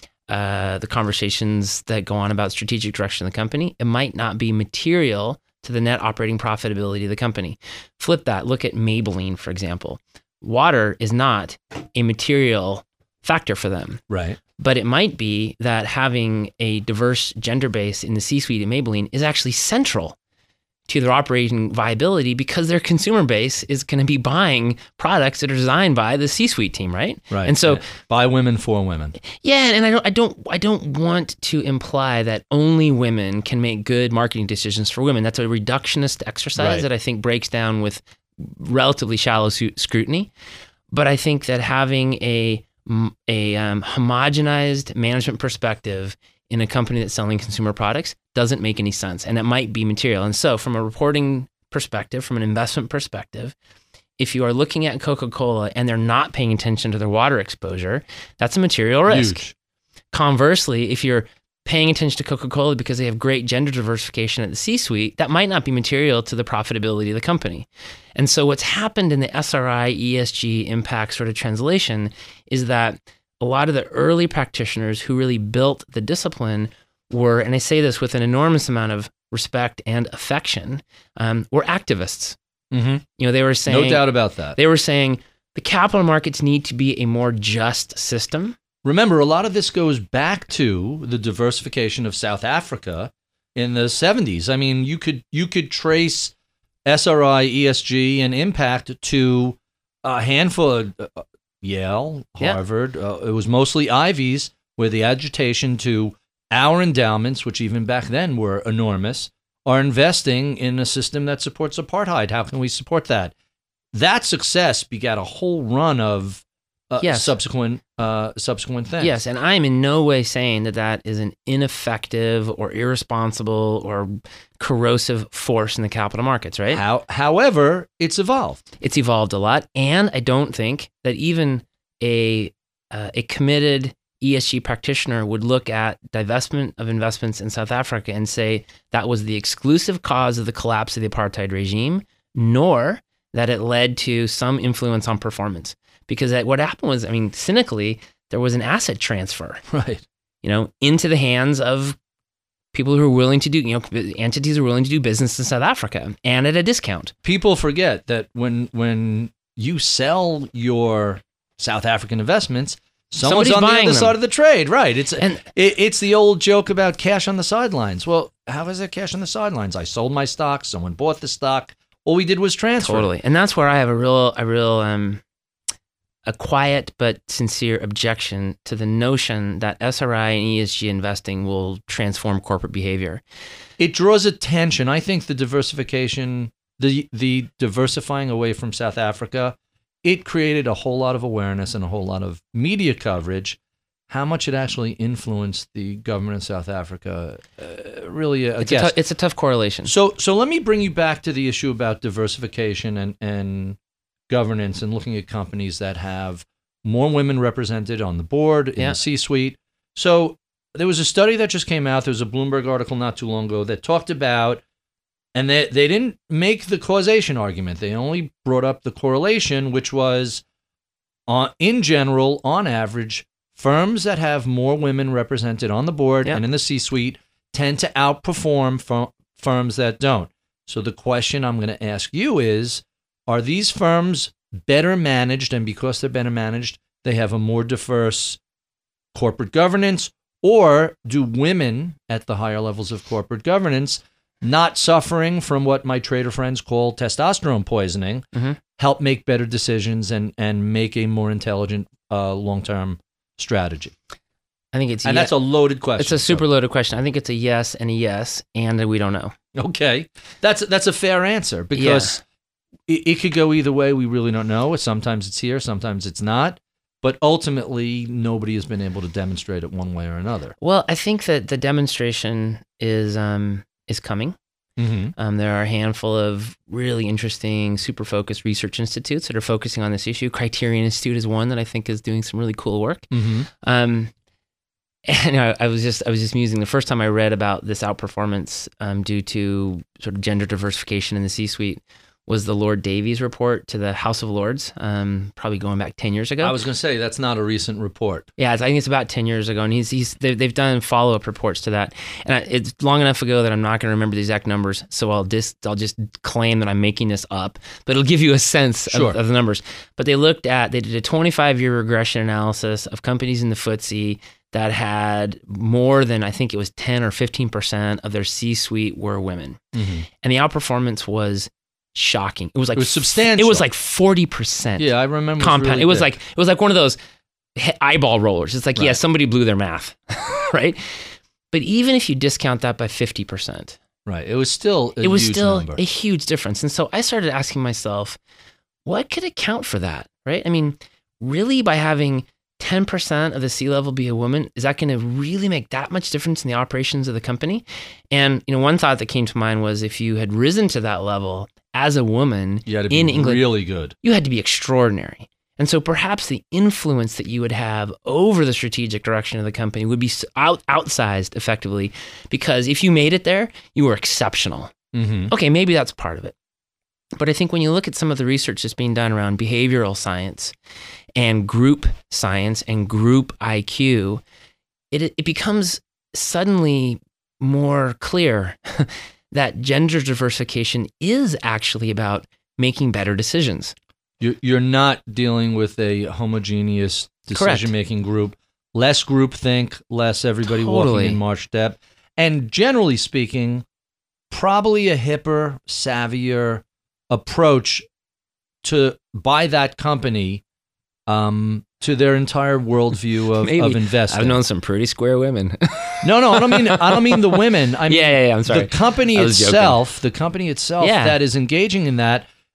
uh, the conversations that go on about strategic direction of the company. It might not be material to the net operating profitability of the company. Flip that. Look at Maybelline, for example. Water is not a material factor for them. Right. But it might be that having a diverse gender base in the C-suite at Maybelline is actually central to their operating viability because their consumer base is going to be buying products that are designed by the C-suite team, right? Right. And so, Yeah. By women for women. yeah, and I don't, I don't, I don't want to imply that only women can make good marketing decisions for women. That's a reductionist exercise Right. that I think breaks down with relatively shallow su- scrutiny. But I think that having a a um, homogenized management perspective in a company that's selling consumer products doesn't make any sense, and it might be material. And so from a reporting perspective, from an investment perspective, if you are looking at Coca-Cola and they're not paying attention to their water exposure, that's a material risk. Huge. Conversely, if you're paying attention to Coca-Cola because they have great gender diversification at the C-suite, that might not be material to the profitability of the company. And so what's happened in the S R I E S G impact sort of translation is that a lot of the early practitioners who really built the discipline were, and I say this with an enormous amount of respect and affection, um, were activists. Mm-hmm. You know, they were saying, No doubt about that. they were saying the capital markets need to be a more just system. Remember, a lot of this goes back to the diversification of South Africa in the seventies. I mean, you could you could trace S R I, E S G, and impact to a handful of uh, Yale, Yeah. Harvard. Uh, it was mostly Ivies, where the agitation to our endowments, which even back then were enormous, are investing in a system that supports apartheid. How can we support that? That success begat a whole run of uh, Yes. subsequent uh, subsequent things. Yes, and I'm in no way saying that that is an ineffective or irresponsible or corrosive force in the capital markets, right? How, however, it's evolved. It's evolved a lot, and I don't think that even a uh, a committed E S G practitioner would look at divestment of investments in South Africa and say that was the exclusive cause of the collapse of the apartheid regime, nor that it led to some influence on performance. Because that, what happened was, I mean, cynically, there was an asset transfer, Right. you know, into the hands of people who are willing to do, you know, entities who are willing to do business in South Africa and at a discount. People forget that when when you sell your South African investments, someone's Somebody's on the buying other them. side of the trade, right? It's And- it, it's the old joke about cash on the sidelines. Well, how is it cash on the sidelines? I sold my stock. Someone bought the stock. All we did was transfer. Totally. And that's where I have a real, a real, um, a quiet but sincere objection to the notion that S R I and E S G investing will transform corporate behavior. It draws attention. I think the diversification, the the diversifying away from South Africa, it created a whole lot of awareness and a whole lot of media coverage. How much it actually influenced the government of South Africa, uh, really a It's a, guess. tou- it's a tough correlation. So, so let me bring you back to the issue about diversification and, and governance and looking at companies that have more women represented on the board, in Yeah. the C-suite. So there was a study that just came out. There was a Bloomberg article not too long ago that talked about, and they, they didn't make the causation argument. They only brought up the correlation, which was, on, in general, on average, firms that have more women represented on the board Yeah. and in the C-suite tend to outperform fir- firms that don't. So the question I'm going to ask you is, are these firms better managed, and because they're better managed, they have a more diverse corporate governance, or do women at the higher levels of corporate governance, not suffering from what my trader friends call testosterone poisoning, Mhm. help make better decisions and, and make a more intelligent uh, long-term strategy? I think it's And ye- that's a loaded question. it's a so- super loaded question. I think it's a yes and a yes, and we don't know. Okay, that's that's a fair answer, because it, it could go either way. We really don't know. Sometimes it's here, sometimes it's not. But ultimately, nobody has been able to demonstrate it one way or another. Well, I think that the demonstration is um, is coming. Mm-hmm. Um, there are a handful of really interesting, super focused research institutes that are focusing on this issue. Criterion Institute is one that I think is doing some really cool work. Mm-hmm. Um, and I, I was just I was just musing the first time I read about this outperformance um, due to sort of gender diversification in the C-suite was the Lord Davies report to the House of Lords, um, probably going back ten years ago. I was going to say, that's not a recent report. Yeah, it's, I think it's about ten years ago, and he's he's they've, they've done follow up reports to that, and I, it's long enough ago that I'm not going to remember the exact numbers, so I'll just I'll just claim that I'm making this up, but it'll give you a sense Sure. of, of the numbers. But they looked at they did a twenty-five year regression analysis of companies in the F T S E that had more than I think it was ten or fifteen percent of their C-suite were women, Mm-hmm. and the outperformance was shocking. It was like It was substantial. It was like forty percent. Yeah, I remember. was Compound. really it was big. like it was like one of those he- eyeball rollers. It's like, yeah, Right. somebody blew their math, right? But even if you discount that by fifty percent, right. It was still a it was huge still number. a huge difference. And so I started asking myself, what could account for that, right? I mean, really, by having ten percent of the C-level be a woman, is that going to really make that much difference in the operations of the company? And, you know, one thought that came to mind was if you had risen to that level as a woman You had to be in England, really good. you had to be extraordinary. And so perhaps the influence that you would have over the strategic direction of the company would be s- out, outsized effectively, because if you made it there, you were exceptional. Mm-hmm. Okay, maybe that's part of it. But I think when you look at some of the research that's being done around behavioral science and group science and group I Q, it, it becomes suddenly more clear that gender diversification is actually about making better decisions. You- You're not dealing with a homogeneous Correct. decision-making group. Less groupthink, less everybody Totally. walking in march step. And generally speaking, probably a hipper, savvier approach to by that company um, to their entire worldview of, Maybe. of investing. I've known some pretty square women. No, no, I don't mean I don't mean the women. I mean yeah, yeah, yeah, I'm sorry. the company I was joking. itself. The company itself Yeah. that is engaging in that.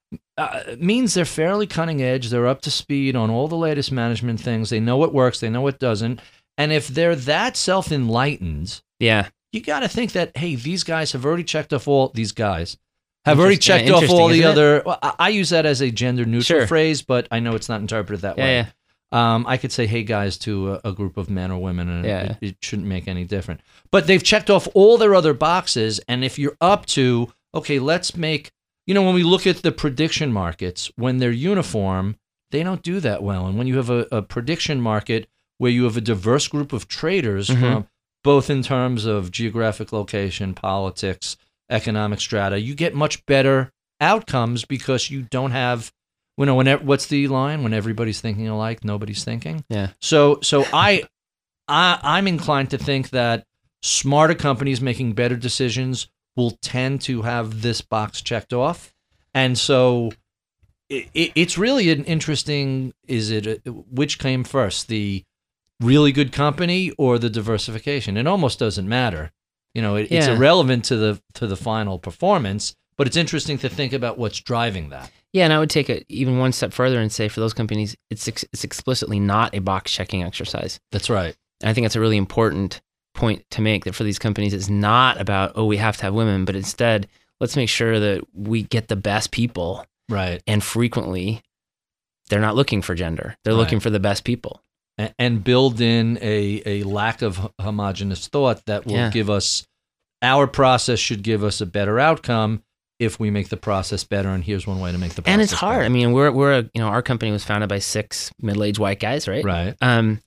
uh, means they're fairly cutting edge. They're up to speed on all the latest management things. They know what works. They know what doesn't. And if they're that self-enlightened, Yeah. you got to think that, hey, these guys have already checked off all, these guys have already Interest- yeah, checked off all interesting, the isn't it? other, well, I, I use that as a gender neutral Sure. phrase, but I know it's not interpreted that Yeah, way. yeah. Um, I could say, hey, guys, to a, a group of men or women, and Yeah. it, it shouldn't make any difference. But they've checked off all their other boxes, and if you're up to, okay, let's make, you know, when we look at the prediction markets, when they're uniform, they don't do that well. And when you have a, a prediction market where you have a diverse group of traders Mhm. from both in terms of geographic location, politics, economic strata, you get much better outcomes because you don't have, you know, when, what's the line? When everybody's thinking alike, nobody's thinking. Yeah. So, so I, I, I'm inclined to think that smarter companies making better decisions will tend to have this box checked off, and so it, it, it's really an interesting. Is it a, which came first, the really good company or the diversification? It almost doesn't matter. You know, it, it's Yeah. irrelevant to the to the final performance, but it's interesting to think about what's driving that. Yeah, and I would take it even one step further and say for those companies, it's ex- it's explicitly not a box checking exercise. That's right. And I think that's a really important point to make, that for these companies, it's not about, oh, we have to have women, but instead, let's make sure that we get the best people. Right. And frequently, they're not looking for gender. They're Right. looking for the best people. A- And build in a, a lack of h- homogenous thought that will Yeah. give us, our process should give us a better outcome if we make the process better. And here's one way to make the process And it's hard. better. I mean, we're we're a, you know, our company was founded by six middle-aged white guys, right? Right. Um,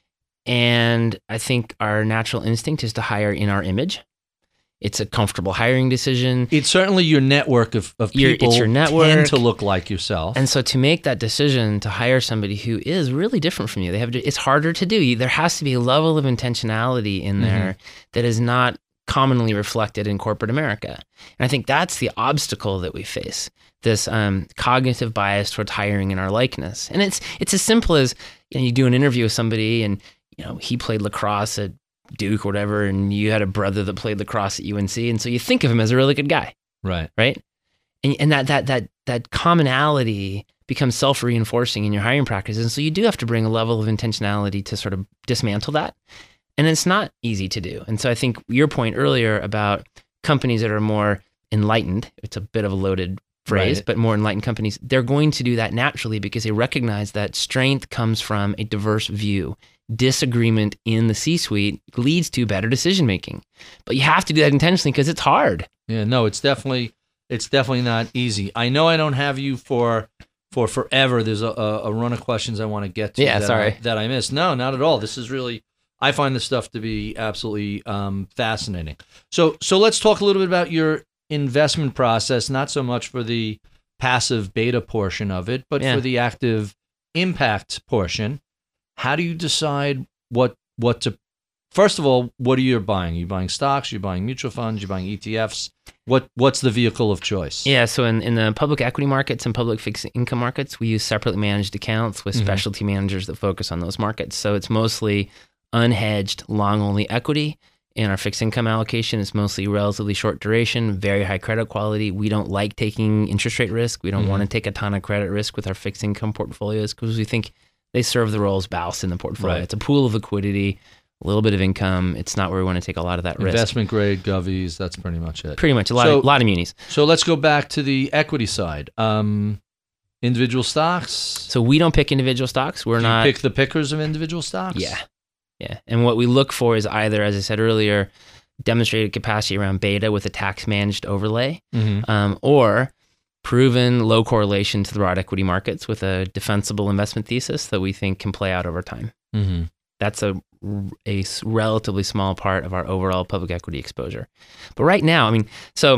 and I think our natural instinct is to hire in our image. It's a comfortable hiring decision. It's certainly your network of, of Your- people it's your tend network. to look like yourself. And so to make that decision to hire somebody who is really different from you, they have to, it's harder to do. You- There has to be a level of intentionality in there that is not commonly reflected in corporate America. And I think that's the obstacle that we face, this um, cognitive bias towards hiring in our likeness. And it's it's as simple as, you know, you do an interview with somebody and, you know, he played lacrosse at Duke or whatever, and you had a brother that played lacrosse at U N C, and so you think of him as a really good guy, right. right? And and that that that that commonality becomes self-reinforcing in your hiring practices, and so you do have to bring a level of intentionality to sort of dismantle that, and it's not easy to do. And so I think your point earlier about companies that are more enlightened, it's a bit of a loaded phrase, Right. but more enlightened companies, they're going to do that naturally because they recognize that strength comes from a diverse view. Disagreement in the C-suite leads to better decision making, but you have to do that intentionally because it's hard. Yeah, no, it's definitely it's definitely not easy. I know I don't have you for for forever. There's a, a, a run of questions I want to get to. Yeah, that sorry. I, that I missed. No, not at all. This is really, I find this stuff to be absolutely um, fascinating. So so let's talk a little bit about your investment process. Not so much for the passive beta portion of it, but Yeah. for the active impact portion. How do you decide what what to? First of all, what are you buying? Are you buying stocks? Are you buying mutual funds? Are you buying E T Fs? What What's the vehicle of choice? Yeah, so in, in the public equity markets and public fixed income markets, we use separately managed accounts with Mhm. specialty managers that focus on those markets. So it's mostly unhedged, long-only equity. In our fixed income allocation, it's mostly relatively short duration, very high credit quality. We don't like taking interest rate risk. We don't Mhm. want to take a ton of credit risk with our fixed income portfolios because we think they serve the role as ballast in the portfolio. Right. It's a pool of liquidity, a little bit of income. It's not where we want to take a lot of that risk. Investment grade govies. That's pretty much it. Pretty much a lot, So- of, lot of munis. So let's go back to the equity side. Um, individual stocks. So we don't pick individual stocks. We're Do you not pick the pickers of individual stocks. Yeah. Yeah. And what we look for is either, as I said earlier, demonstrated capacity around beta with a tax managed overlay, Mm-hmm. um, or proven low correlation to the broad equity markets with a defensible investment thesis that we think can play out over time. Mm-hmm. That's a, a s- relatively small part of our overall public equity exposure. But right now, I mean, so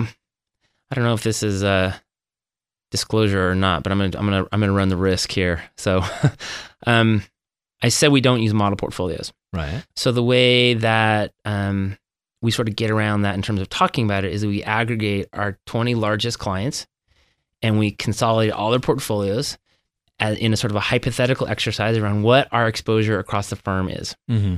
I don't know if this is a disclosure or not, but I'm gonna I'm gonna I'm gonna run the risk here. So, um, I said we don't use model portfolios. Right. So the way that um, we sort of get around that in terms of talking about it is that we aggregate our twenty largest clients and we consolidate all their portfolios as, in a sort of a hypothetical exercise around what our exposure across the firm is. Mm-hmm.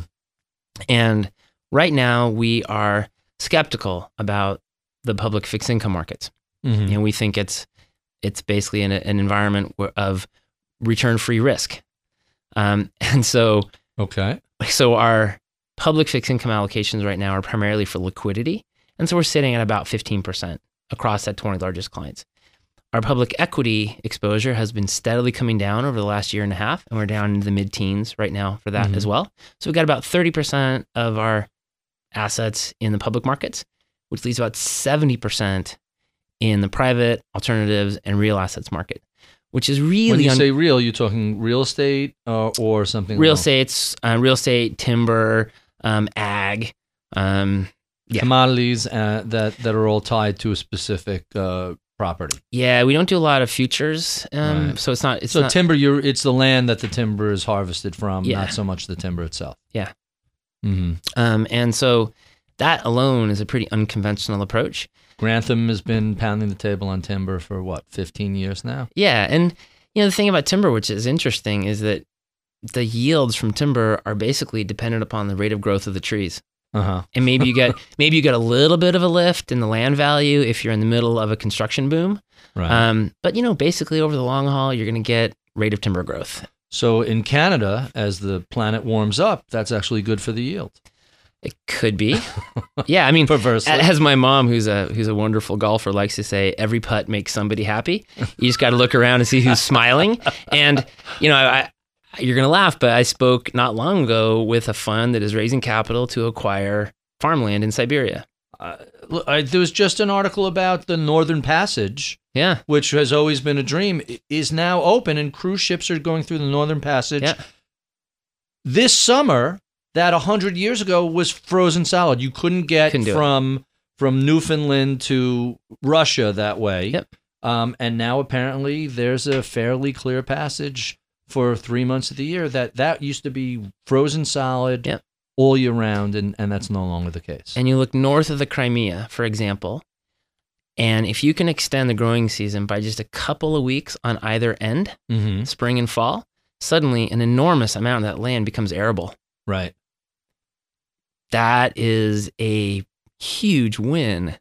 And right now we are skeptical about the public fixed income markets. Mm-hmm. And we think it's It's basically in a, an environment where, of return-free risk. Um, and so, Okay. so our public fixed income allocations right now are primarily for liquidity. And so we're sitting at about fifteen percent across that twenty largest clients. Our public equity exposure has been steadily coming down over the last year and a half, and we're down into the mid-teens right now for that Mhm. as well. So we've got about thirty percent of our assets in the public markets, which leaves about seventy percent in the private, alternatives, and real assets market, which is really When you un- say real, you're talking real estate uh, or something real else? estates, uh, real estate, timber, um, ag, um, yeah. Commodities uh, that, that are all tied to a specific uh, property. Yeah, we don't do a lot of futures, um, Right. so it's not. It's so not, timber, you're, it's the land that the timber is harvested from, Yeah. not so much the timber itself. Yeah. Mm-hmm. Um, and so that alone is a pretty unconventional approach. Grantham has been pounding the table on timber for what, fifteen years now? Yeah, and you know the thing about timber, which is interesting, is that the yields from timber are basically dependent upon the rate of growth of the trees. Uh-huh. And maybe you get maybe you get a little bit of a lift in the land value if you're in the middle of a construction boom. Right. Um, but you know, basically over the long haul, you're going to get rate of timber growth. So in Canada, as the planet warms up, that's actually good for the yield. It could be. Yeah, I mean, Perversely. as my mom, who's a who's a wonderful golfer, likes to say, every putt makes somebody happy. You just got to look around and see who's smiling. And you know, I, you're gonna laugh, but I spoke not long ago with a fund that is raising capital to acquire farmland in Siberia. Uh, look, I, there was just an article about the Northern Passage, Yeah, which has always been a dream, i- is now open, and cruise ships are going through the Northern Passage. Yeah. This summer, that one hundred years ago was frozen solid. You couldn't get Couldn't do it. from from Newfoundland to Russia that way. Yep. Um, and now apparently there's a fairly clear passage for three months of the year. That that used to be frozen solid Yep. all year round, and, and that's no longer the case. and you look north of the Crimea, for example, and if you can extend the growing season by just a couple of weeks on either end, mm-hmm. spring and fall, suddenly an enormous amount of that land becomes arable. Right. That is a huge win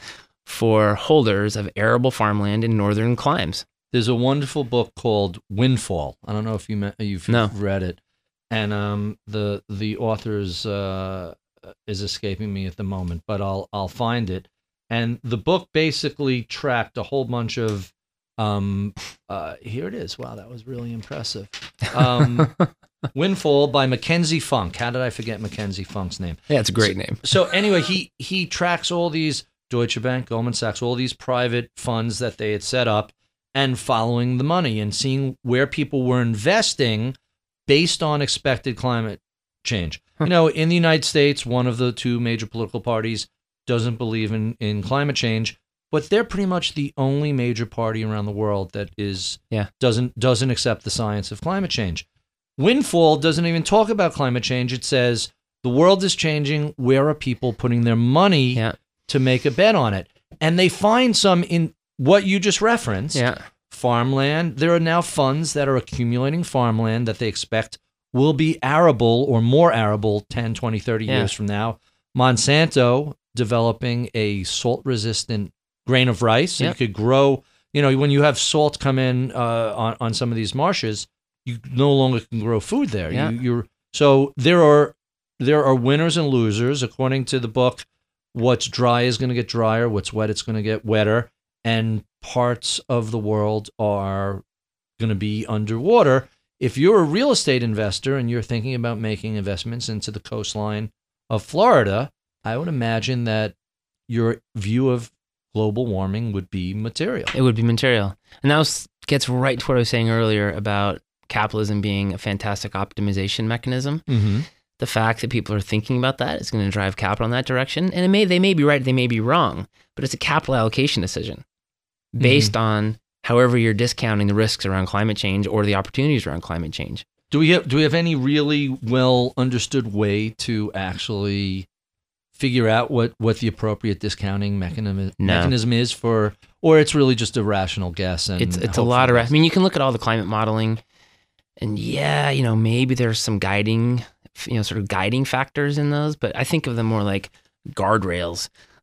for holders of arable farmland in northern climes. There's a wonderful book called Windfall. I don't know if you me- you've No. read it, and um, the the author's uh, is escaping me at the moment, but I'll I'll find it. And the book basically tracked a whole bunch of. Um, uh, here it is. Wow, that was really impressive. Um, Windfall by Mackenzie Funk. How did I forget Mackenzie Funk's name? Yeah, it's a great name. So anyway, he he tracks all these Deutsche Bank, Goldman Sachs, all these private funds that they had set up, and following the money and seeing where people were investing based on expected climate change. Huh. You know, in the United States, one of the two major political parties doesn't believe in, in climate change, but they're pretty much the only major party around the world that is Yeah. doesn't doesn't accept the science of climate change. Windfall doesn't even talk about climate change. It says the world is changing. Where are people putting their money Yeah. to make a bet on it? And they find some in what you just referenced, Yeah. farmland. There are now funds that are accumulating farmland that they expect will be arable or more arable ten, twenty, thirty Yeah. years from now. Monsanto developing a salt-resistant grain of rice. So Yeah. you could grow, you know, when you have salt come in uh, on, on some of these marshes, you no longer can grow food there. Yeah. You, you're so there are there are winners and losers according to the book. What's dry is going to get drier. What's wet, it's going to get wetter. And parts of the world are going to be underwater. If you're a real estate investor and you're thinking about making investments into the coastline of Florida, I would imagine that your view of global warming would be material. It would be material. And that was, gets right to what I was saying earlier about capitalism being a fantastic optimization mechanism. Mm-hmm. The fact that people are thinking about that is going to drive capital in that direction. And it may they may be right, they may be wrong, but it's a capital allocation decision based on however you're discounting the risks around climate change or the opportunities around climate change. Do we have do we have any really well understood way to actually figure out what, what the appropriate discounting mechanism No. mechanism is for, or it's really just a rational guess? And It's it's a hope lot for of. the I mean, you can look at all the climate modeling, and yeah, you know, maybe there's some guiding, you know, sort of guiding factors in those, but I think of them more like guardrails.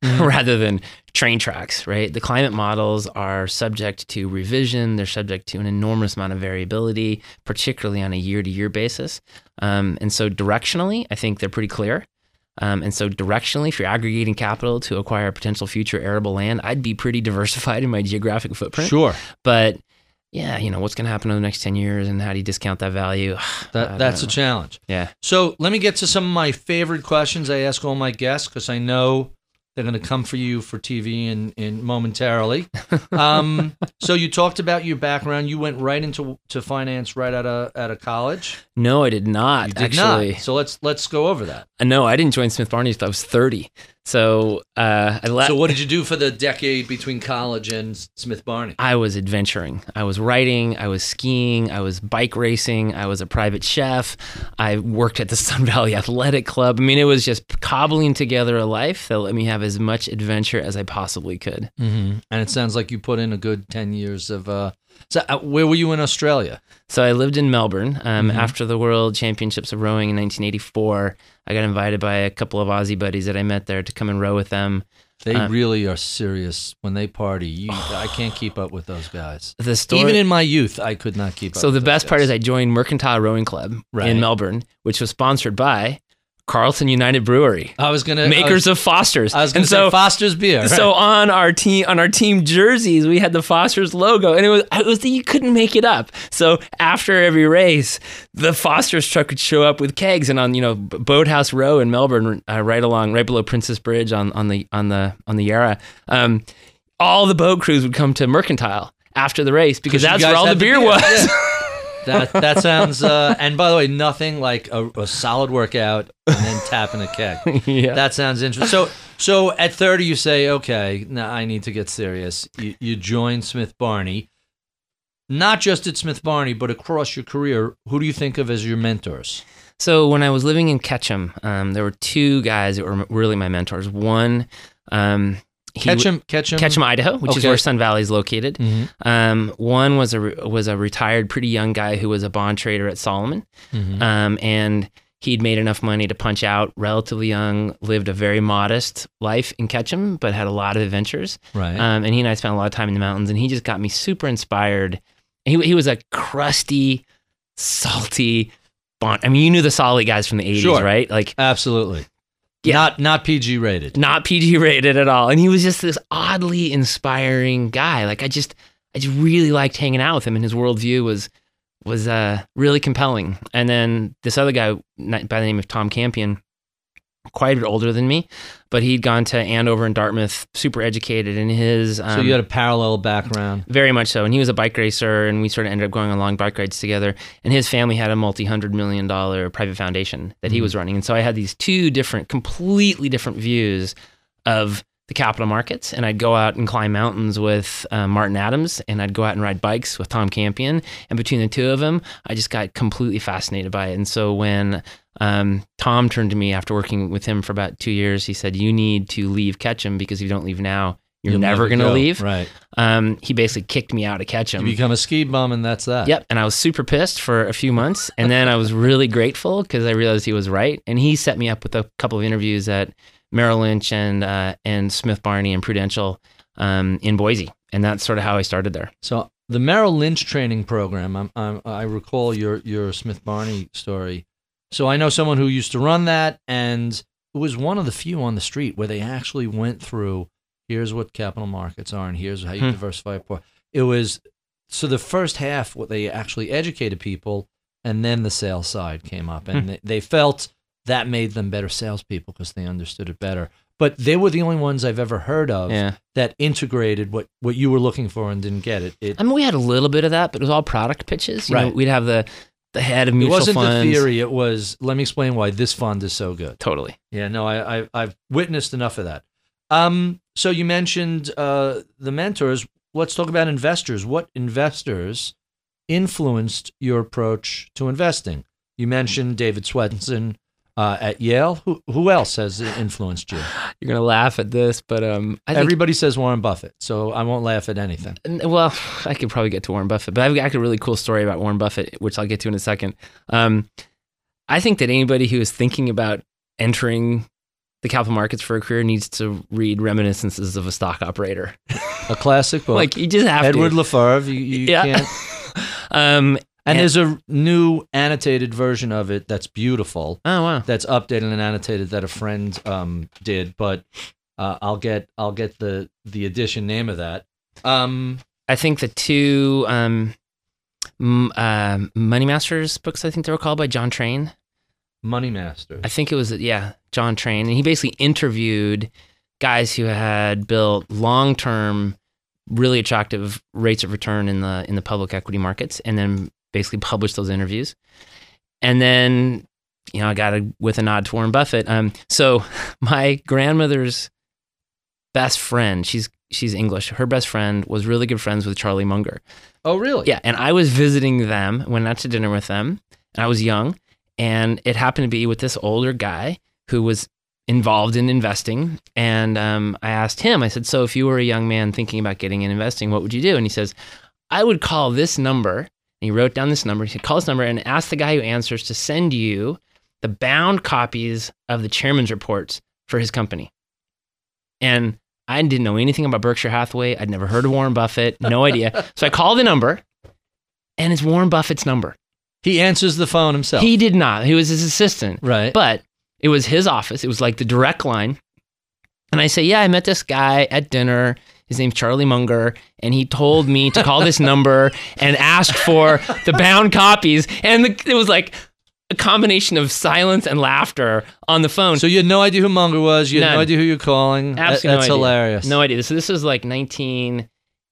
rather than train tracks, right? The climate models are subject to revision. They're subject to an enormous amount of variability, particularly on a year-to-year basis. Um, and so directionally, I think they're pretty clear. Um, and so directionally, if you're aggregating capital to acquire potential future arable land, I'd be pretty diversified in my geographic footprint. Sure. But yeah, you know, what's going to happen over the next ten years and how do you discount that value? That, that's a challenge. Yeah. So let me get to some of my favorite questions I ask all my guests, because I know they're going to come for you for T V in, in momentarily. Um, so you talked about your background. You went right into to finance right out of out of college. No, I did not. You did actually. not. So let's let's go over that. Uh, No, I didn't join Smith Barney until I was thirty. So uh, I left. So what did you do for the decade between college and Smith Barney? I was adventuring. I was writing. I was skiing. I was bike racing. I was a private chef. I worked at the Sun Valley Athletic Club. I mean, it was just cobbling together a life that let me have as much adventure as I possibly could. Mm-hmm. And it sounds like you put in a good ten years of. Uh, so uh, where were you in Australia? So I lived in Melbourne. Um, Mm-hmm. After the World Championships of Rowing in nineteen eighty-four, I got invited by a couple of Aussie buddies that I met there to come and row with them. They Um, really are serious when they party. You, I can't keep up with those guys. The story, Even in my youth, I could not keep up. so with the those best part guys. is I joined Mercantile Rowing Club Right. in Melbourne, which was sponsored by Carlton United Brewery, I was gonna makers I was, of Foster's. I was gonna and say so, Foster's beer. Right? so on our team on our team jerseys, we had the Foster's logo, and it was it was you couldn't make it up. So after every race, the Foster's truck would show up with kegs, and on you know Boathouse Row in Melbourne, uh, right along right below Princess Bridge on on the on the on the Yarra, um, all the boat crews would come to Mercantile after the race because 'Cause you that's guys where all the had beer, beer. was. Yeah. That that sounds. Uh, and by the way, nothing like a, a solid workout and then tapping a keg. Yeah. That sounds interesting. So so at thirty, you say, okay, now I need to get serious. You, you join Smith Barney. Not just at Smith Barney, but across your career, who do you think of as your mentors? So when I was living in Ketchum, um, there were two guys that were really my mentors. One, um, he w- Ketchum, Ketchum, Ketchum, Idaho, which is Okay. where Sun Valley is located. Mhm. Um, one was a re- was a retired, pretty young guy who was a bond trader at Solomon, Mhm. um, and he'd made enough money to punch out. Relatively young, lived a very modest life in Ketchum, but had a lot of adventures. Right. Um, and he and I spent a lot of time in the mountains, and he just got me super inspired. He he was a crusty, salty bond. I mean, you knew the solid guys from the eighties, Sure. right? Like Absolutely. Yeah. Not not P G rated. not P G rated at all. And he was just this oddly inspiring guy. Like I just, I just really liked hanging out with him, and his worldview was was uh, really compelling. And then this other guy by the name of Tom Campion, quite a bit older than me, but he'd gone to Andover and Dartmouth, super educated in his. Um, So you had a parallel background. Very much so. And he was a bike racer, and we sort of ended up going on long bike rides together. And his family had a multi-hundred million dollar private foundation that he Mhm. was running. And so I had these two different, completely different views of the capital markets. And I'd go out and climb mountains with uh, Martin Adams, and I'd go out and ride bikes with Tom Campion. And between the two of them, I just got completely fascinated by it. And so when um, Tom turned to me after working with him for about two years, he said, "You need to leave Ketchum, because if you don't leave now, you're You'll never, never going to go. leave." Right. Um, he basically kicked me out of You Ketchum. become a ski bum, and that's that. Yep. And I was super pissed for a few months. And then I was really grateful because I realized he was right. And he set me up with a couple of interviews at Merrill Lynch and uh, and Smith Barney and Prudential um, in Boise. And that's sort of how I started there. So the Merrill Lynch training program, I'm, I'm, I recall your, your Smith Barney story. So I know someone who used to run that, and it was one of the few on the street where they actually went through, here's what capital markets are, and here's how you Hmm. diversify your portfolio. It was, so the first half, what they actually educated people, and then the sales side came up, and Hmm. they, they felt that made them better salespeople because they understood it better. But they were the only ones I've ever heard of Yeah. that integrated what, what you were looking for and didn't get it. It, I mean, we had a little bit of that, but it was all product pitches. You know, Right. we'd have the, the head of it mutual wasn't funds. the theory. It was, let me explain why this fund is so good. Totally. Yeah, no, I, I, I've witnessed enough of that. Um, so you mentioned uh, the mentors. Let's talk about investors. What investors influenced your approach to investing? You mentioned David Swenson uh, at Yale. Who who else has influenced you? You're going to laugh at this, but um, I think Everybody says Warren Buffett, so I won't laugh at anything. N- Well, I could probably get to Warren Buffett, but I've got a really cool story about Warren Buffett, which I'll get to in a second. Um, I think that anybody who is thinking about entering the capital markets for a career needs to read Reminiscences of a Stock Operator. A classic book. Like, you just have Edward to. Lefebvre. You, you Yeah. can't. um, And there's a new annotated version of it that's beautiful. oh, wow. That's updated and annotated that a friend um, did, but uh, I'll get I'll get the the edition name of that. Um, I think the two um, m- uh, Money Masters books, I think they were called, by John Train. Money Masters. I think it was, yeah, John Train. And he basically interviewed guys who had built long-term, really attractive rates of return in the in the public equity markets, and then basically published those interviews. And then, you know, I got a, with a nod to Warren Buffett. Um, so my grandmother's best friend, she's she's English. Her best friend was really good friends with Charlie Munger. Oh, really? Yeah, and I was visiting them, went out to dinner with them, and I was young, and it happened to be with this older guy who was involved in investing. And um, I asked him, I said, so if you were a young man thinking about getting in investing, what would you do? And he says, I would call this number. And he wrote down this number. He said, call this number and ask the guy who answers to send you the bound copies of the chairman's reports for his company. And I didn't know anything about Berkshire Hathaway. I'd never heard of Warren Buffett, no idea. So I called the number, and it's Warren Buffett's number. He answers the phone himself. He did not. He was his assistant. Right. But it was his office. It was like the direct line. And I say, yeah, I met this guy at dinner. His name's Charlie Munger. And he told me to call this number and ask for the bound copies. And the, it was like a combination of silence and laughter on the phone. So you had no idea who Munger was. You had None. no idea who you're calling. Absolutely That- That's no idea. hilarious. No idea. So this was like nineteen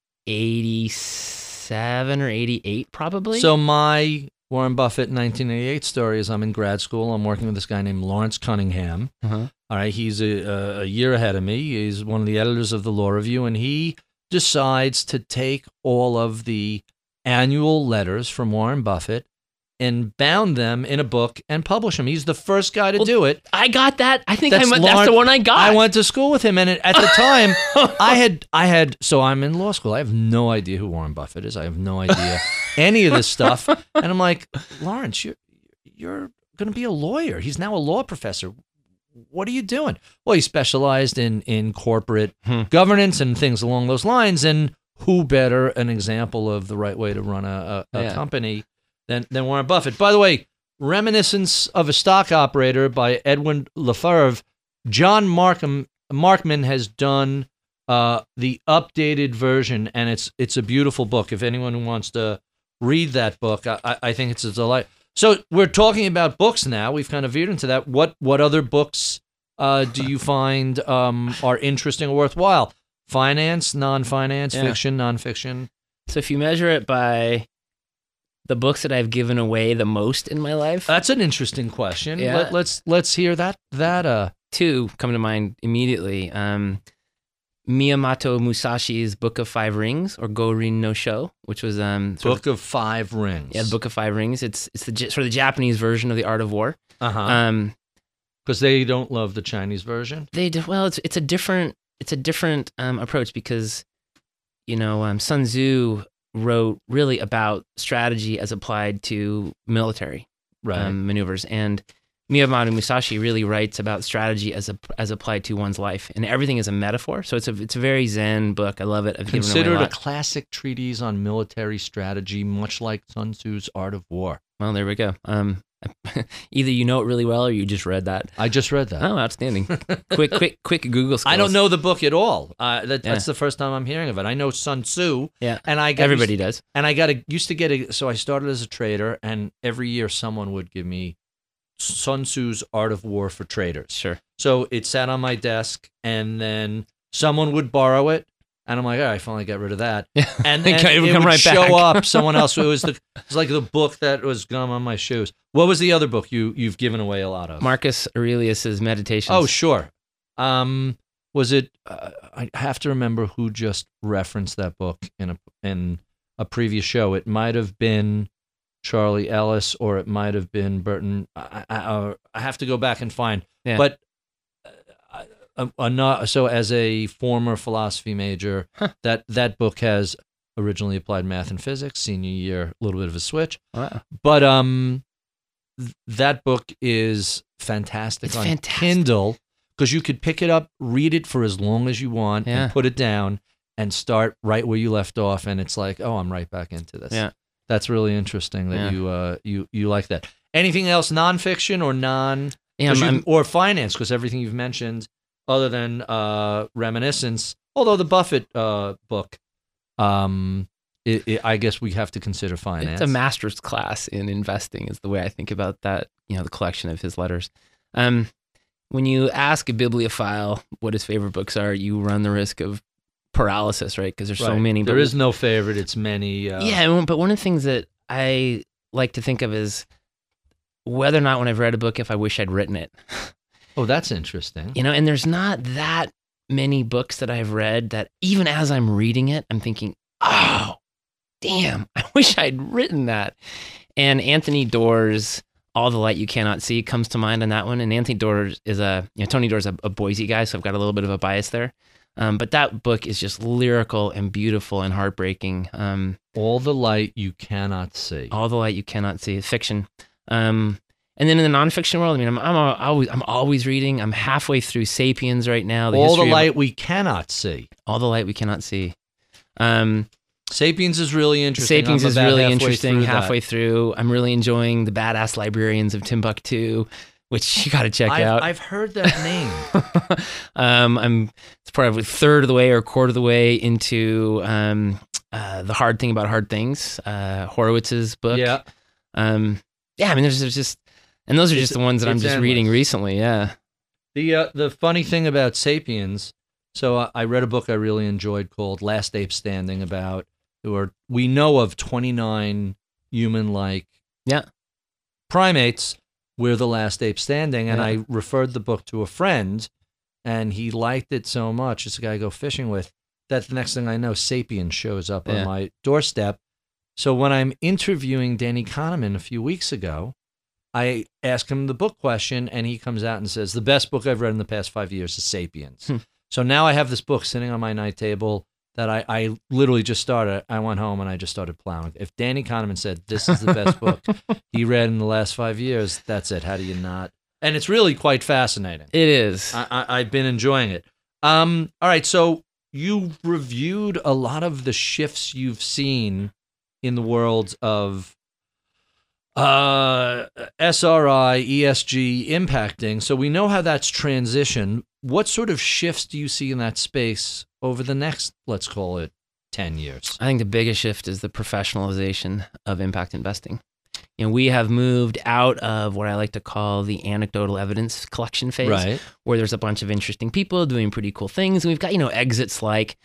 eighty-seven or eighty-eight, probably. So my Warren Buffett nineteen eighty-eight story is I'm in grad school. I'm working with this guy named Lawrence Cunningham. Uh-huh. All right, he's a, a year ahead of me. He's one of the editors of the Law Review, and he decides to take all of the annual letters from Warren Buffett and bound them in a book and publish them. He's the first guy to Well, do it. I got that. I think That's I, that's Lawrence- the one I got. I went to school with him, and at the time, I had, I had. So I'm in law school. I have no idea who Warren Buffett is. I have no idea any of this stuff. And I'm like, Lawrence, you're you're going to be a lawyer. He's now a law professor. What are you doing? Well, he specialized in in corporate Hmm. governance and things along those lines. And who better an example of the right way to run a, a, a Yeah. company than than Warren Buffett? By the way, Reminiscence of a Stock Operator by Edwin Lefebvre. John Markham Markman has done uh, the updated version, and it's it's a beautiful book. If anyone wants to read that book, I, I think it's a delight. So we're talking about books now. We've kind of veered into that. What what other books uh, do you find um, are interesting or worthwhile? Finance, non-finance, Yeah. fiction, non-fiction. So if you measure it by the books that I've given away the most in my life, That's an interesting question. Yeah. Let, let's let's hear that that uh two come to mind immediately. Um, Miyamoto Musashi's Book of Five Rings, or Gorin no Sho, which was um sort Book of Five Rings. of, yeah, the Book of Five Rings. It's it's the J- sort of the Japanese version of the Art of War. Uh-huh. Um, Because they don't love the Chinese version. they do, well, it's it's a different it's a different um, approach because you know um, Sun Tzu wrote really about strategy as applied to military Right. um, maneuvers, and Miyamoto Musashi really writes about strategy as a, as applied to one's life, and everything is a metaphor. So it's a it's a very Zen book. I love it. I've given it away Considered a a lot. classic treatise on military strategy, much like Sun Tzu's Art of War. Well, there we go. Um, either you know it really well, or you just read that. I just read that. Oh, outstanding! quick, quick, quick Google skills. I don't know the book at all. Uh, that, Yeah. That's the first time I'm hearing of it. I know Sun Tzu, Yeah, and I got everybody does. and I got a, used to get a. So I started as a trader, and every year someone would give me Sun Tzu's Art of War for Traders. Sure. So it sat on my desk, and then someone would borrow it, and I'm like, all right, I finally got rid of that. Yeah. And then It it would would come right show back. up someone else. It was the it was like the book that was gum on my shoes. What was the other book you you've given away a lot of? Marcus Aurelius's Meditations. Oh, sure. Um, was it? Uh, I have to remember who just referenced that book in a in a previous show. It might have been Charlie Ellis, or it might have been Burton. I, I, uh, I have to go back and find. Yeah. But uh, uh, uh, not, so as a former philosophy major, Huh. that that book has originally applied math and physics. Senior year, a little bit of a switch. Wow. But um, th- that book is fantastic It's on fantastic. Kindle because you could pick it up, read it for as long as you want, Yeah. and put it down and start right where you left off, and it's like, oh, I'm right back into this. Yeah. That's really interesting that Yeah. you uh you you like that. Anything else nonfiction or non? Yeah, 'cause I'm- you- I'm- or finance, because everything you've mentioned, other than uh, Reminiscence, although the Buffett uh, book, um, it, it, I guess we have to consider finance. It's a master's class in investing is the way I think about that, you know, the collection of his letters. Um, when you ask a bibliophile what his favorite books are, you run the risk of paralysis, right? Because there's so Right. many. There but- is no favorite. It's many. Uh, Yeah, and- but one of the things that I like to think of is whether or not when I've read a book, if I wish I'd written it. Oh, that's interesting. You know, and there's not that many books that I've read that even as I'm reading it, I'm thinking, oh, damn, I wish I'd written that. And Anthony Doerr's All the Light You Cannot See comes to mind on that one. And Anthony Doerr is a, you know, Tony Doerr's a, a Boise guy, so I've got a little bit of a bias there. Um, but that book is just lyrical and beautiful and heartbreaking. Um, All the light you cannot see. All the Light You Cannot See, fiction. Um, and then in the nonfiction world, I mean, I'm, I'm always I'm always reading. I'm halfway through *Sapiens* right now. All the history of- light we cannot see. All the Light We Cannot See. Um, *Sapiens* is really interesting. *Sapiens* I'm is about really halfway interesting. through that. Halfway through, I'm really enjoying *The Badass Librarians of Timbuktu*, which you got to check I've, out. I've heard that name. um, I'm it's probably a third of the way or a quarter of the way into um, uh, *The Hard Thing About Hard Things*, uh, Horowitz's book. Yeah. Um, yeah, I mean, there's, there's just, and those are It's- just the ones that I'm it's just endless. reading recently. Yeah. The uh, the funny thing about *Sapiens*, so uh, I read a book I really enjoyed called *Last Ape Standing*, about who are we know of twenty-nine human-like Yeah. primates. We're the last ape standing, and Yeah. I referred the book to a friend, and he liked it so much. It's a guy I go fishing with. That the next thing I know, *Sapiens* shows up Yeah. on my doorstep. So when I'm interviewing Danny Kahneman a few weeks ago, I ask him the book question, and he comes out and says, the best book I've read in the past five years is *Sapiens*. Hmm. So now I have this book sitting on my night table that I, I literally just started. I went home and I just started plowing. If Danny Kahneman said, this is the best book he read in the last five years, that's it. How do you not? And it's really quite fascinating. It is. I, I, I've been enjoying it. Um, all right, so you reviewed a lot of the shifts you've seen in the world of uh, S R I, E S G impacting. So we know how that's transitioned. What sort of shifts do you see in that space over the next, let's call it, ten years? I think the biggest shift is the professionalization of impact investing. You know, we have moved out of what I like to call the anecdotal evidence collection phase, Right. where there's a bunch of interesting people doing pretty cool things. And we've got, you know, exits like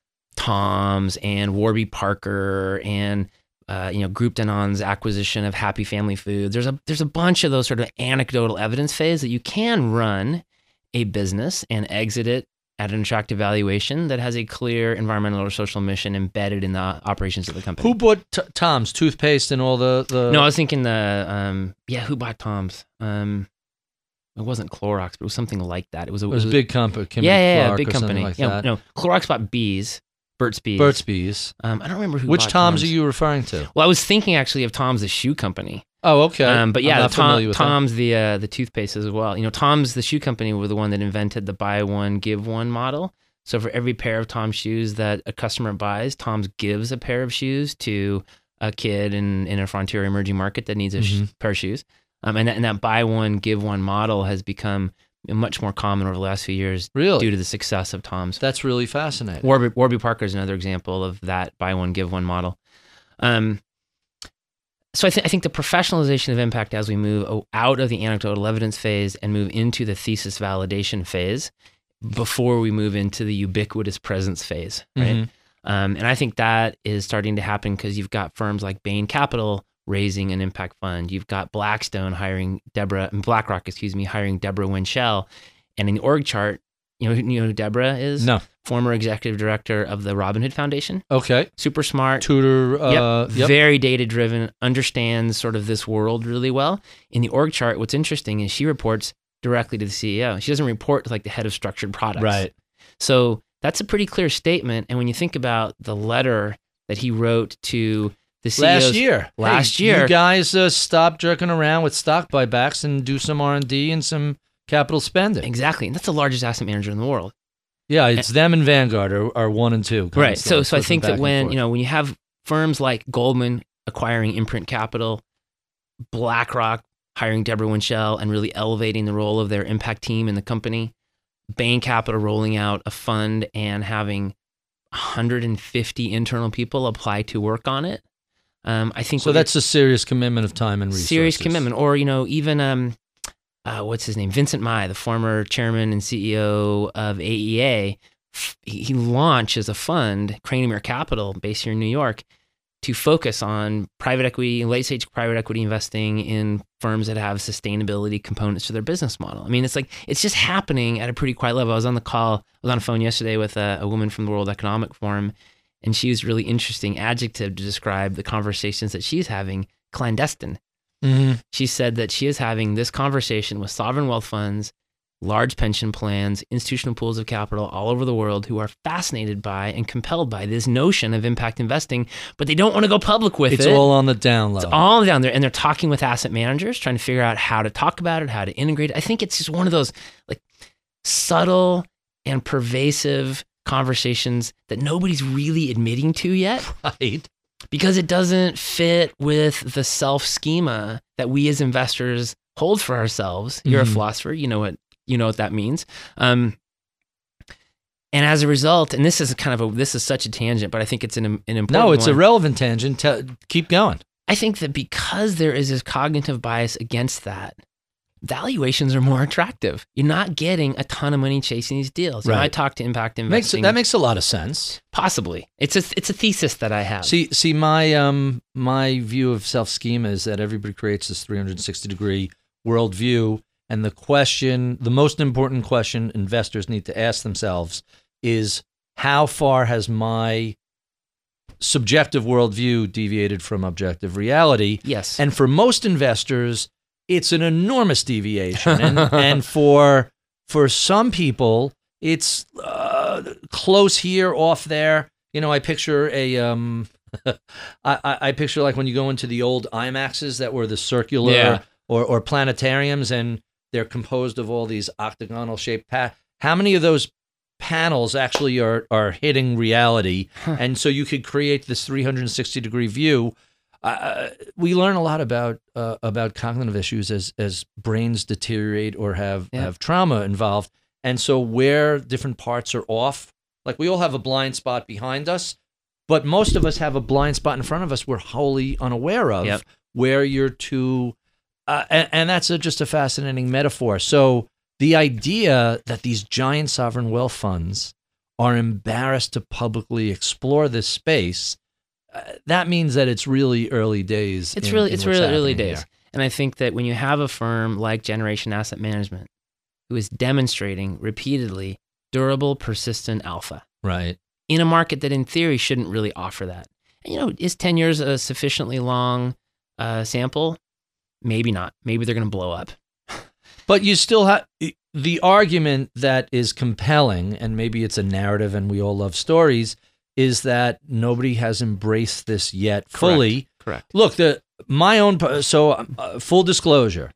Tom's and Warby Parker and uh, you know, Group Danone's acquisition of Happy Family Foods. There's a there's a bunch of those sort of anecdotal evidence phase that you can run a business and exit it at an attractive valuation that has a clear environmental or social mission embedded in the operations of the company. Who bought t- Tom's toothpaste and all the, the... No, I was thinking the um, yeah, who bought Tom's? Um, it wasn't Clorox, but it was something like that. It was a It was a big company. yeah, yeah, yeah, Clark big or something company. like yeah, that. no, Clorox bought Bees, Burt's Bees. Burt's Bees. Um, I don't remember who. Which bought Tom's, Tom's are you referring to? Well, I was thinking actually of Tom's, the shoe company. Oh, okay. Um, but yeah, I'm the not familiar Tom, with that. Tom's the uh, the toothpaste as well. You know, Tom's the shoe company were the one that invented the buy one give one model. So for every pair of Tom's shoes that a customer buys, Tom's gives a pair of shoes to a kid in, in a frontier emerging market that needs a Mhm. sh- pair of shoes. Um, and that, and that buy one give one model has become much more common over the last few years Really? due to the success of Tom's. That's really fascinating. Warby, Warby Parker is another example of that buy one give one model. Um, so I, th- I think the professionalization of impact as we move o- out of the anecdotal evidence phase and move into the thesis validation phase before we move into the ubiquitous presence phase, right? Mhm. Um, and I think that is starting to happen because you've got firms like Bain Capital raising an impact fund. You've got Blackstone hiring Deborah, BlackRock, excuse me, hiring Deborah Winchell. And in the org chart, you know, who- you know who Deborah is? No. Former executive director of the Robin Hood Foundation. Okay. Super smart. Tutor. Uh, yep. yep. Very data driven, understands sort of this world really well. In the org chart, what's interesting is she reports directly to the C E O. She doesn't report to like the head of structured products. Right. So that's a pretty clear statement. And when you think about the letter that he wrote to the C E Os Last year. last Hey, year, You guys uh, stop jerking around with stock buybacks and do some R and D and some capital spending. Exactly. And that's the largest asset manager in the world. Yeah, it's them and Vanguard are, are one and two. Right. So, so I think that when, forth. you know, when you have firms like Goldman acquiring Imprint Capital, BlackRock hiring Deborah Winchell and really elevating the role of their impact team in the company, Bain Capital rolling out a fund and having one hundred fifty internal people apply to work on it. Um, I think so. That's a serious commitment of time and resources. Serious commitment, or you know, even um, uh, what's his name, Vincent Mai, the former chairman and C E O of A E A. He launched as a fund, Cranemere Capital, based here in New York, to focus on private equity, late stage private equity investing in firms that have sustainability components to their business model. I mean, it's like, it's just happening at a pretty quiet level. I was on the call, I was on the phone yesterday with a, a woman from the World Economic Forum, and she used a really interesting adjective to describe the conversations that she's having, clandestine. Mm-hmm. She said that she is having this conversation with sovereign wealth funds, large pension plans, institutional pools of capital all over the world who are fascinated by and compelled by this notion of impact investing, but they don't want to go public with it's it. It's all on the down low. It's all down there. And they're talking with asset managers, trying to figure out how to talk about it, how to integrate it. I think it's just one of those like subtle and pervasive conversations that nobody's really admitting to yet. Right. Because it doesn't fit with the self-schema that we as investors hold for ourselves. You're mm-hmm. a philosopher, you know what You know what that means. Um, and as a result, and this is kind of a, this is such a tangent, but I think it's an, an important No, it's one. a relevant tangent. Tell, keep going. I think that because there is this cognitive bias against that, valuations are more attractive. You're not getting a ton of money chasing these deals. Right. When I talk to impact investing. Makes, that makes a lot of sense. Possibly. It's a, it's a thesis that I have. See, see, my, um, my view of self-schema is that everybody creates this three hundred sixty degree worldview. And the question, the most important question investors need to ask themselves is, how far has my subjective worldview deviated from objective reality? Yes. And for most investors, it's an enormous deviation. And, and for for some people, it's uh, close here, off there. You know, I picture a, um, I, I picture like when you go into the old IMAXs that were the circular yeah. or, or planetariums, and they're composed of all these octagonal shaped pa- how many of those panels actually are are hitting reality? Huh. And so you could create this three hundred sixty degree view. Uh, we learn a lot about uh, about cognitive issues as as brains deteriorate or have, yeah. have trauma involved. And so where different parts are off, like we all have a blind spot behind us, but most of us have a blind spot in front of us we're wholly unaware of, yep. where you're too Uh, and, and that's a, just a fascinating metaphor. So the idea that these giant sovereign wealth funds are embarrassed to publicly explore this space, uh, that means that it's really early days. It's in, really, in it's really early here. days. And I think that when you have a firm like Generation Asset Management, who is demonstrating repeatedly durable, persistent alpha, right, in a market that in theory shouldn't really offer that. And, you know, is ten years a sufficiently long uh, sample? Maybe not. Maybe they're going to blow up. But you still have the argument that is compelling, and maybe it's a narrative and we all love stories, is that nobody has embraced this yet fully. Correct. Correct. Look, the my own, so uh, full disclosure,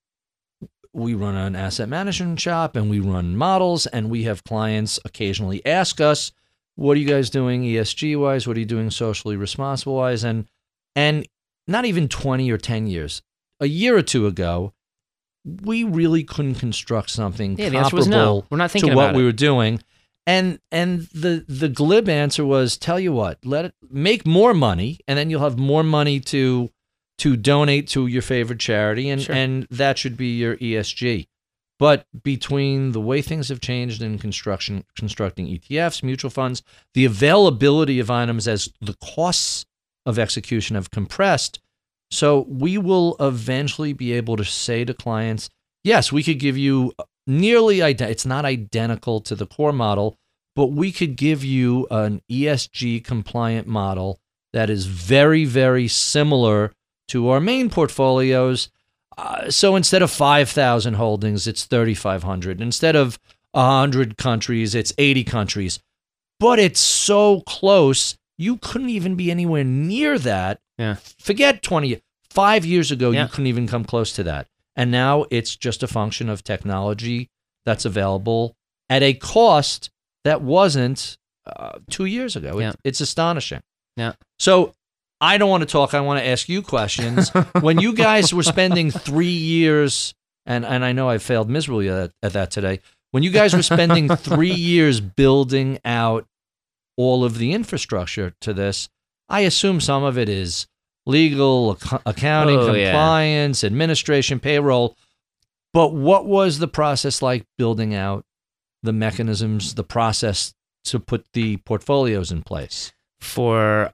we run an asset management shop and we run models, and we have clients occasionally ask us, what are you guys doing E S G-wise? What are you doing socially responsible-wise? And, and not even twenty or ten years. A year or two ago, we really couldn't construct something yeah, the comparable answer was no. We're not thinking to what about we it. were doing. And and the the glib answer was, tell you what, let it make more money, and then you'll have more money to to donate to your favorite charity, and, sure. and that should be your E S G. But between the way things have changed in construction, constructing E T Fs, mutual funds, the availability of items as the costs of execution have compressed, so we will eventually be able to say to clients, yes, we could give you nearly, ident- it's not identical to the core model, but we could give you an E S G compliant model that is very, very similar to our main portfolios. Uh, so instead of five thousand holdings, it's thirty-five hundred. Instead of one hundred countries, it's eighty countries. But it's so close, you couldn't even be anywhere near that. Yeah. Forget twenty, five years ago, yeah. you couldn't even come close to that. And now it's just a function of technology that's available at a cost that wasn't uh, two years ago. It, Yeah. It's astonishing. Yeah. So I don't want to talk. I want to ask you questions. When you guys were spending three years, and, and I know I failed miserably at, at that today, when you guys were spending three years building out all of the infrastructure to this, I assume some of it is legal, ac- accounting, Oh, yeah. compliance, administration, payroll. But what was the process like building out the mechanisms, the process to put the portfolios in place? For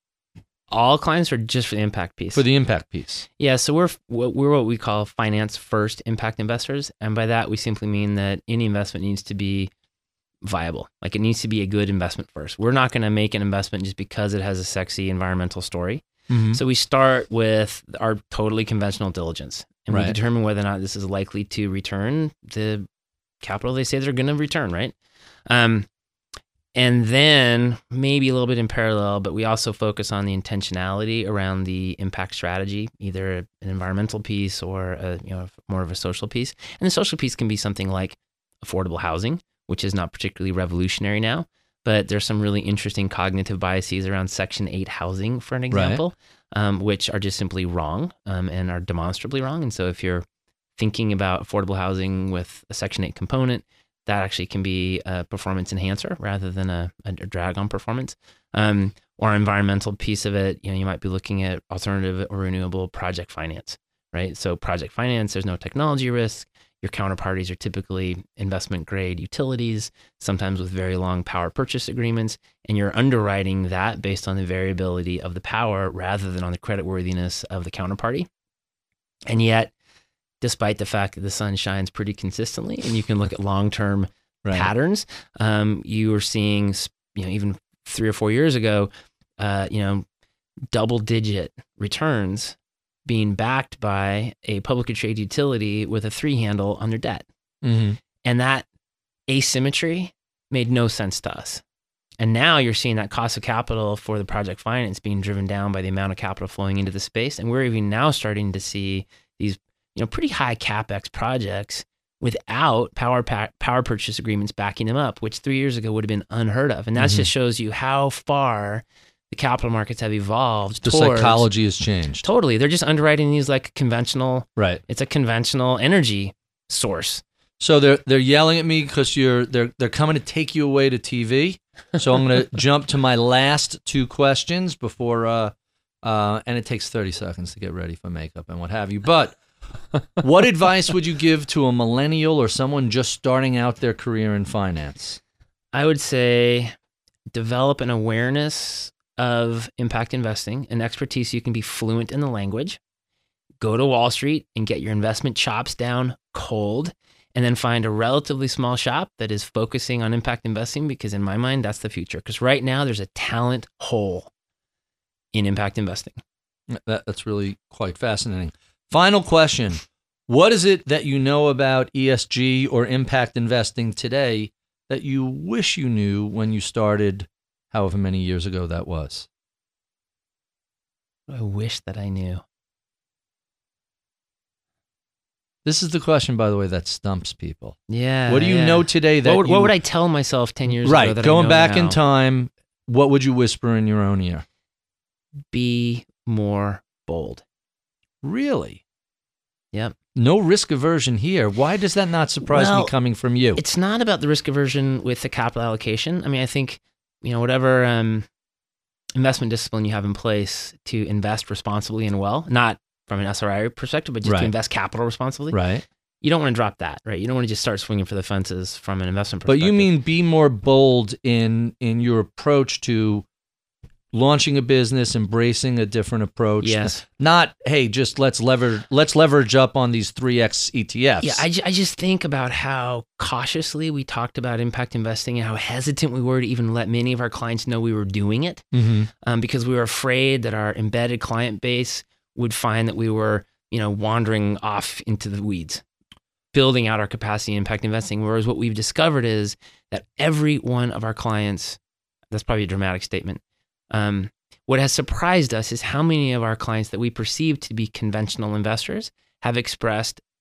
all clients or just for the impact piece? For the impact piece. Yeah, so we're we're what we call finance first impact investors, and by that we simply mean that any investment needs to be viable. Like it needs to be a good investment first. We're not going to make an investment just because it has a sexy environmental story. Mm-hmm. So we start with our totally conventional diligence, and Right. we determine whether or not this is likely to return the capital they say they're going to return, right? Um, and then maybe a little bit in parallel, but we also focus on the intentionality around the impact strategy, either an environmental piece or a, you know, more of a social piece. And the social piece can be something like affordable housing, which is not particularly revolutionary now, but there's some really interesting cognitive biases around Section eight housing, for an example, um, which are just simply wrong um, and are demonstrably wrong. And so if you're thinking about affordable housing with a Section eight component, that actually can be a performance enhancer rather than a, a drag on performance. Um, or environmental piece of it, you know, you might be looking at alternative or renewable project finance, right? So project finance, there's no technology risk. Your counterparties are typically investment grade utilities, sometimes with very long power purchase agreements, and you're underwriting that based on the variability of the power rather than on the creditworthiness of the counterparty. And yet, despite the fact that the sun shines pretty consistently and you can look at long-term Right. patterns, um, you were seeing, you know, even three or four years ago, uh, you know, double-digit returns being backed by a publicly traded utility with a three handle on their debt. Mm-hmm. And that asymmetry made no sense to us. And now you're seeing that cost of capital for the project finance being driven down by the amount of capital flowing into the space. And we're even now starting to see these, you know, pretty high CapEx projects without power pa- power purchase agreements backing them up, which three years ago would have been unheard of. And that Mhm. just shows you how far the capital markets have evolved. The towards, psychology has changed. Totally. They're just underwriting these like conventional, Right. it's a conventional energy source. So they're they're yelling at me because you're they're they're coming to take you away to T V. So I'm going to jump to my last two questions before uh uh and it takes thirty seconds to get ready for makeup and what have you. But what advice would you give to a millennial or someone just starting out their career in finance? I would say develop an awareness of impact investing, an expertise so you can be fluent in the language. Go to Wall Street and get your investment chops down cold, and then find a relatively small shop that is focusing on impact investing, because in my mind, that's the future. Because right now there's a talent hole in impact investing. That, that's really quite fascinating. Final question. What is it that you know about E S G or impact investing today that you wish you knew when you started, however many years ago that was? I wish that I knew. This is the question, by the way, that stumps people. Yeah. What do you yeah. know today that What would, you, what would I tell myself ten years right, ago that I going know back in now? time, what would you whisper in your own ear? Be more bold. Really? Yep. No risk aversion here. Why does that not surprise Well, me coming from you? It's not about the risk aversion with the capital allocation. I mean, I think, you know, whatever um, investment discipline you have in place to invest responsibly and well, not from an S R I perspective, but just Right. to invest capital responsibly. Right. You don't want to drop that, right? You don't want to just start swinging for the fences from an investment But perspective. you mean be more bold in in your approach to launching a business, embracing a different approach. Yes. Not, hey, just let's lever let's leverage up on these three X E T Fs. Yeah, I, ju- I just think about how cautiously we talked about impact investing and how hesitant we were to even let many of our clients know we were doing it, Mm-hmm. um, because we were afraid that our embedded client base would find that we were, you know, wandering off into the weeds, building out our capacity in impact investing. Whereas what we've discovered is that every one of our clients, that's probably a dramatic statement. Um, what has surprised us is how many of our clients that we perceive to be conventional investors have expressed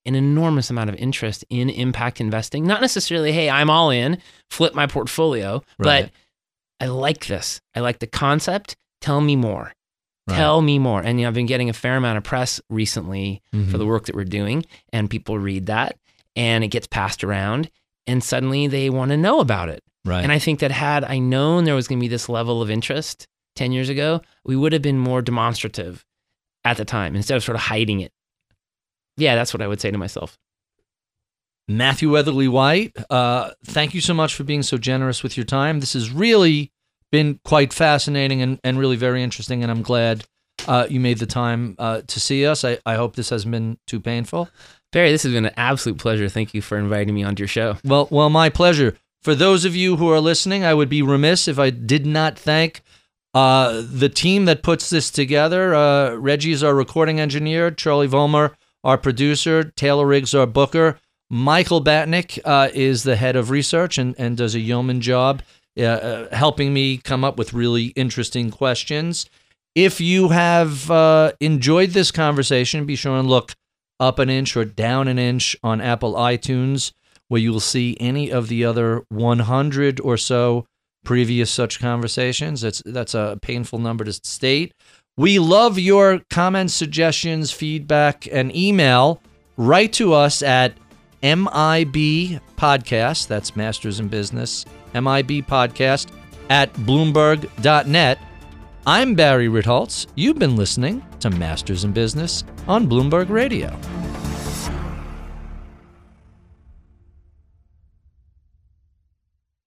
an enormous amount of interest in impact investing. Not necessarily, hey, I'm all in, flip my portfolio, Right. but I like this. I like the concept. Tell me more. Right. Tell me more. And you know, I've been getting a fair amount of press recently Mhm. for the work that we're doing, and people read that and it gets passed around and suddenly they want to know about it. Right. And I think that had I known there was going to be this level of interest ten years ago, we would have been more demonstrative at the time instead of sort of hiding it. Yeah, that's what I would say to myself. Matthew Weatherly White, uh, thank you so much for being so generous with your time. This has really been quite fascinating and, and really very interesting, and I'm glad uh, you made the time uh, to see us. I, I hope this hasn't been too painful. Barry, this has been an absolute pleasure. Thank you for inviting me onto your show. Well, well, my pleasure. For those of you who are listening, I would be remiss if I did not thank uh, the team that puts this together. Uh, Reggie is our recording engineer, Charlie Vollmer, our producer, Taylor Riggs, our booker. Michael Batnick uh, is the head of research and, and does a yeoman job uh, uh, helping me come up with really interesting questions. If you have uh, enjoyed this conversation, be sure and look up an inch or down an inch on Apple iTunes, where you will see any of the other one hundred or so previous such conversations. That's, that's a painful number to state. We love your comments, suggestions, feedback, and email. Write to us at M I B Podcast, that's Masters in Business, M I B Podcast, at Bloomberg dot net. I'm Barry Ritholtz. You've been listening to Masters in Business on Bloomberg Radio.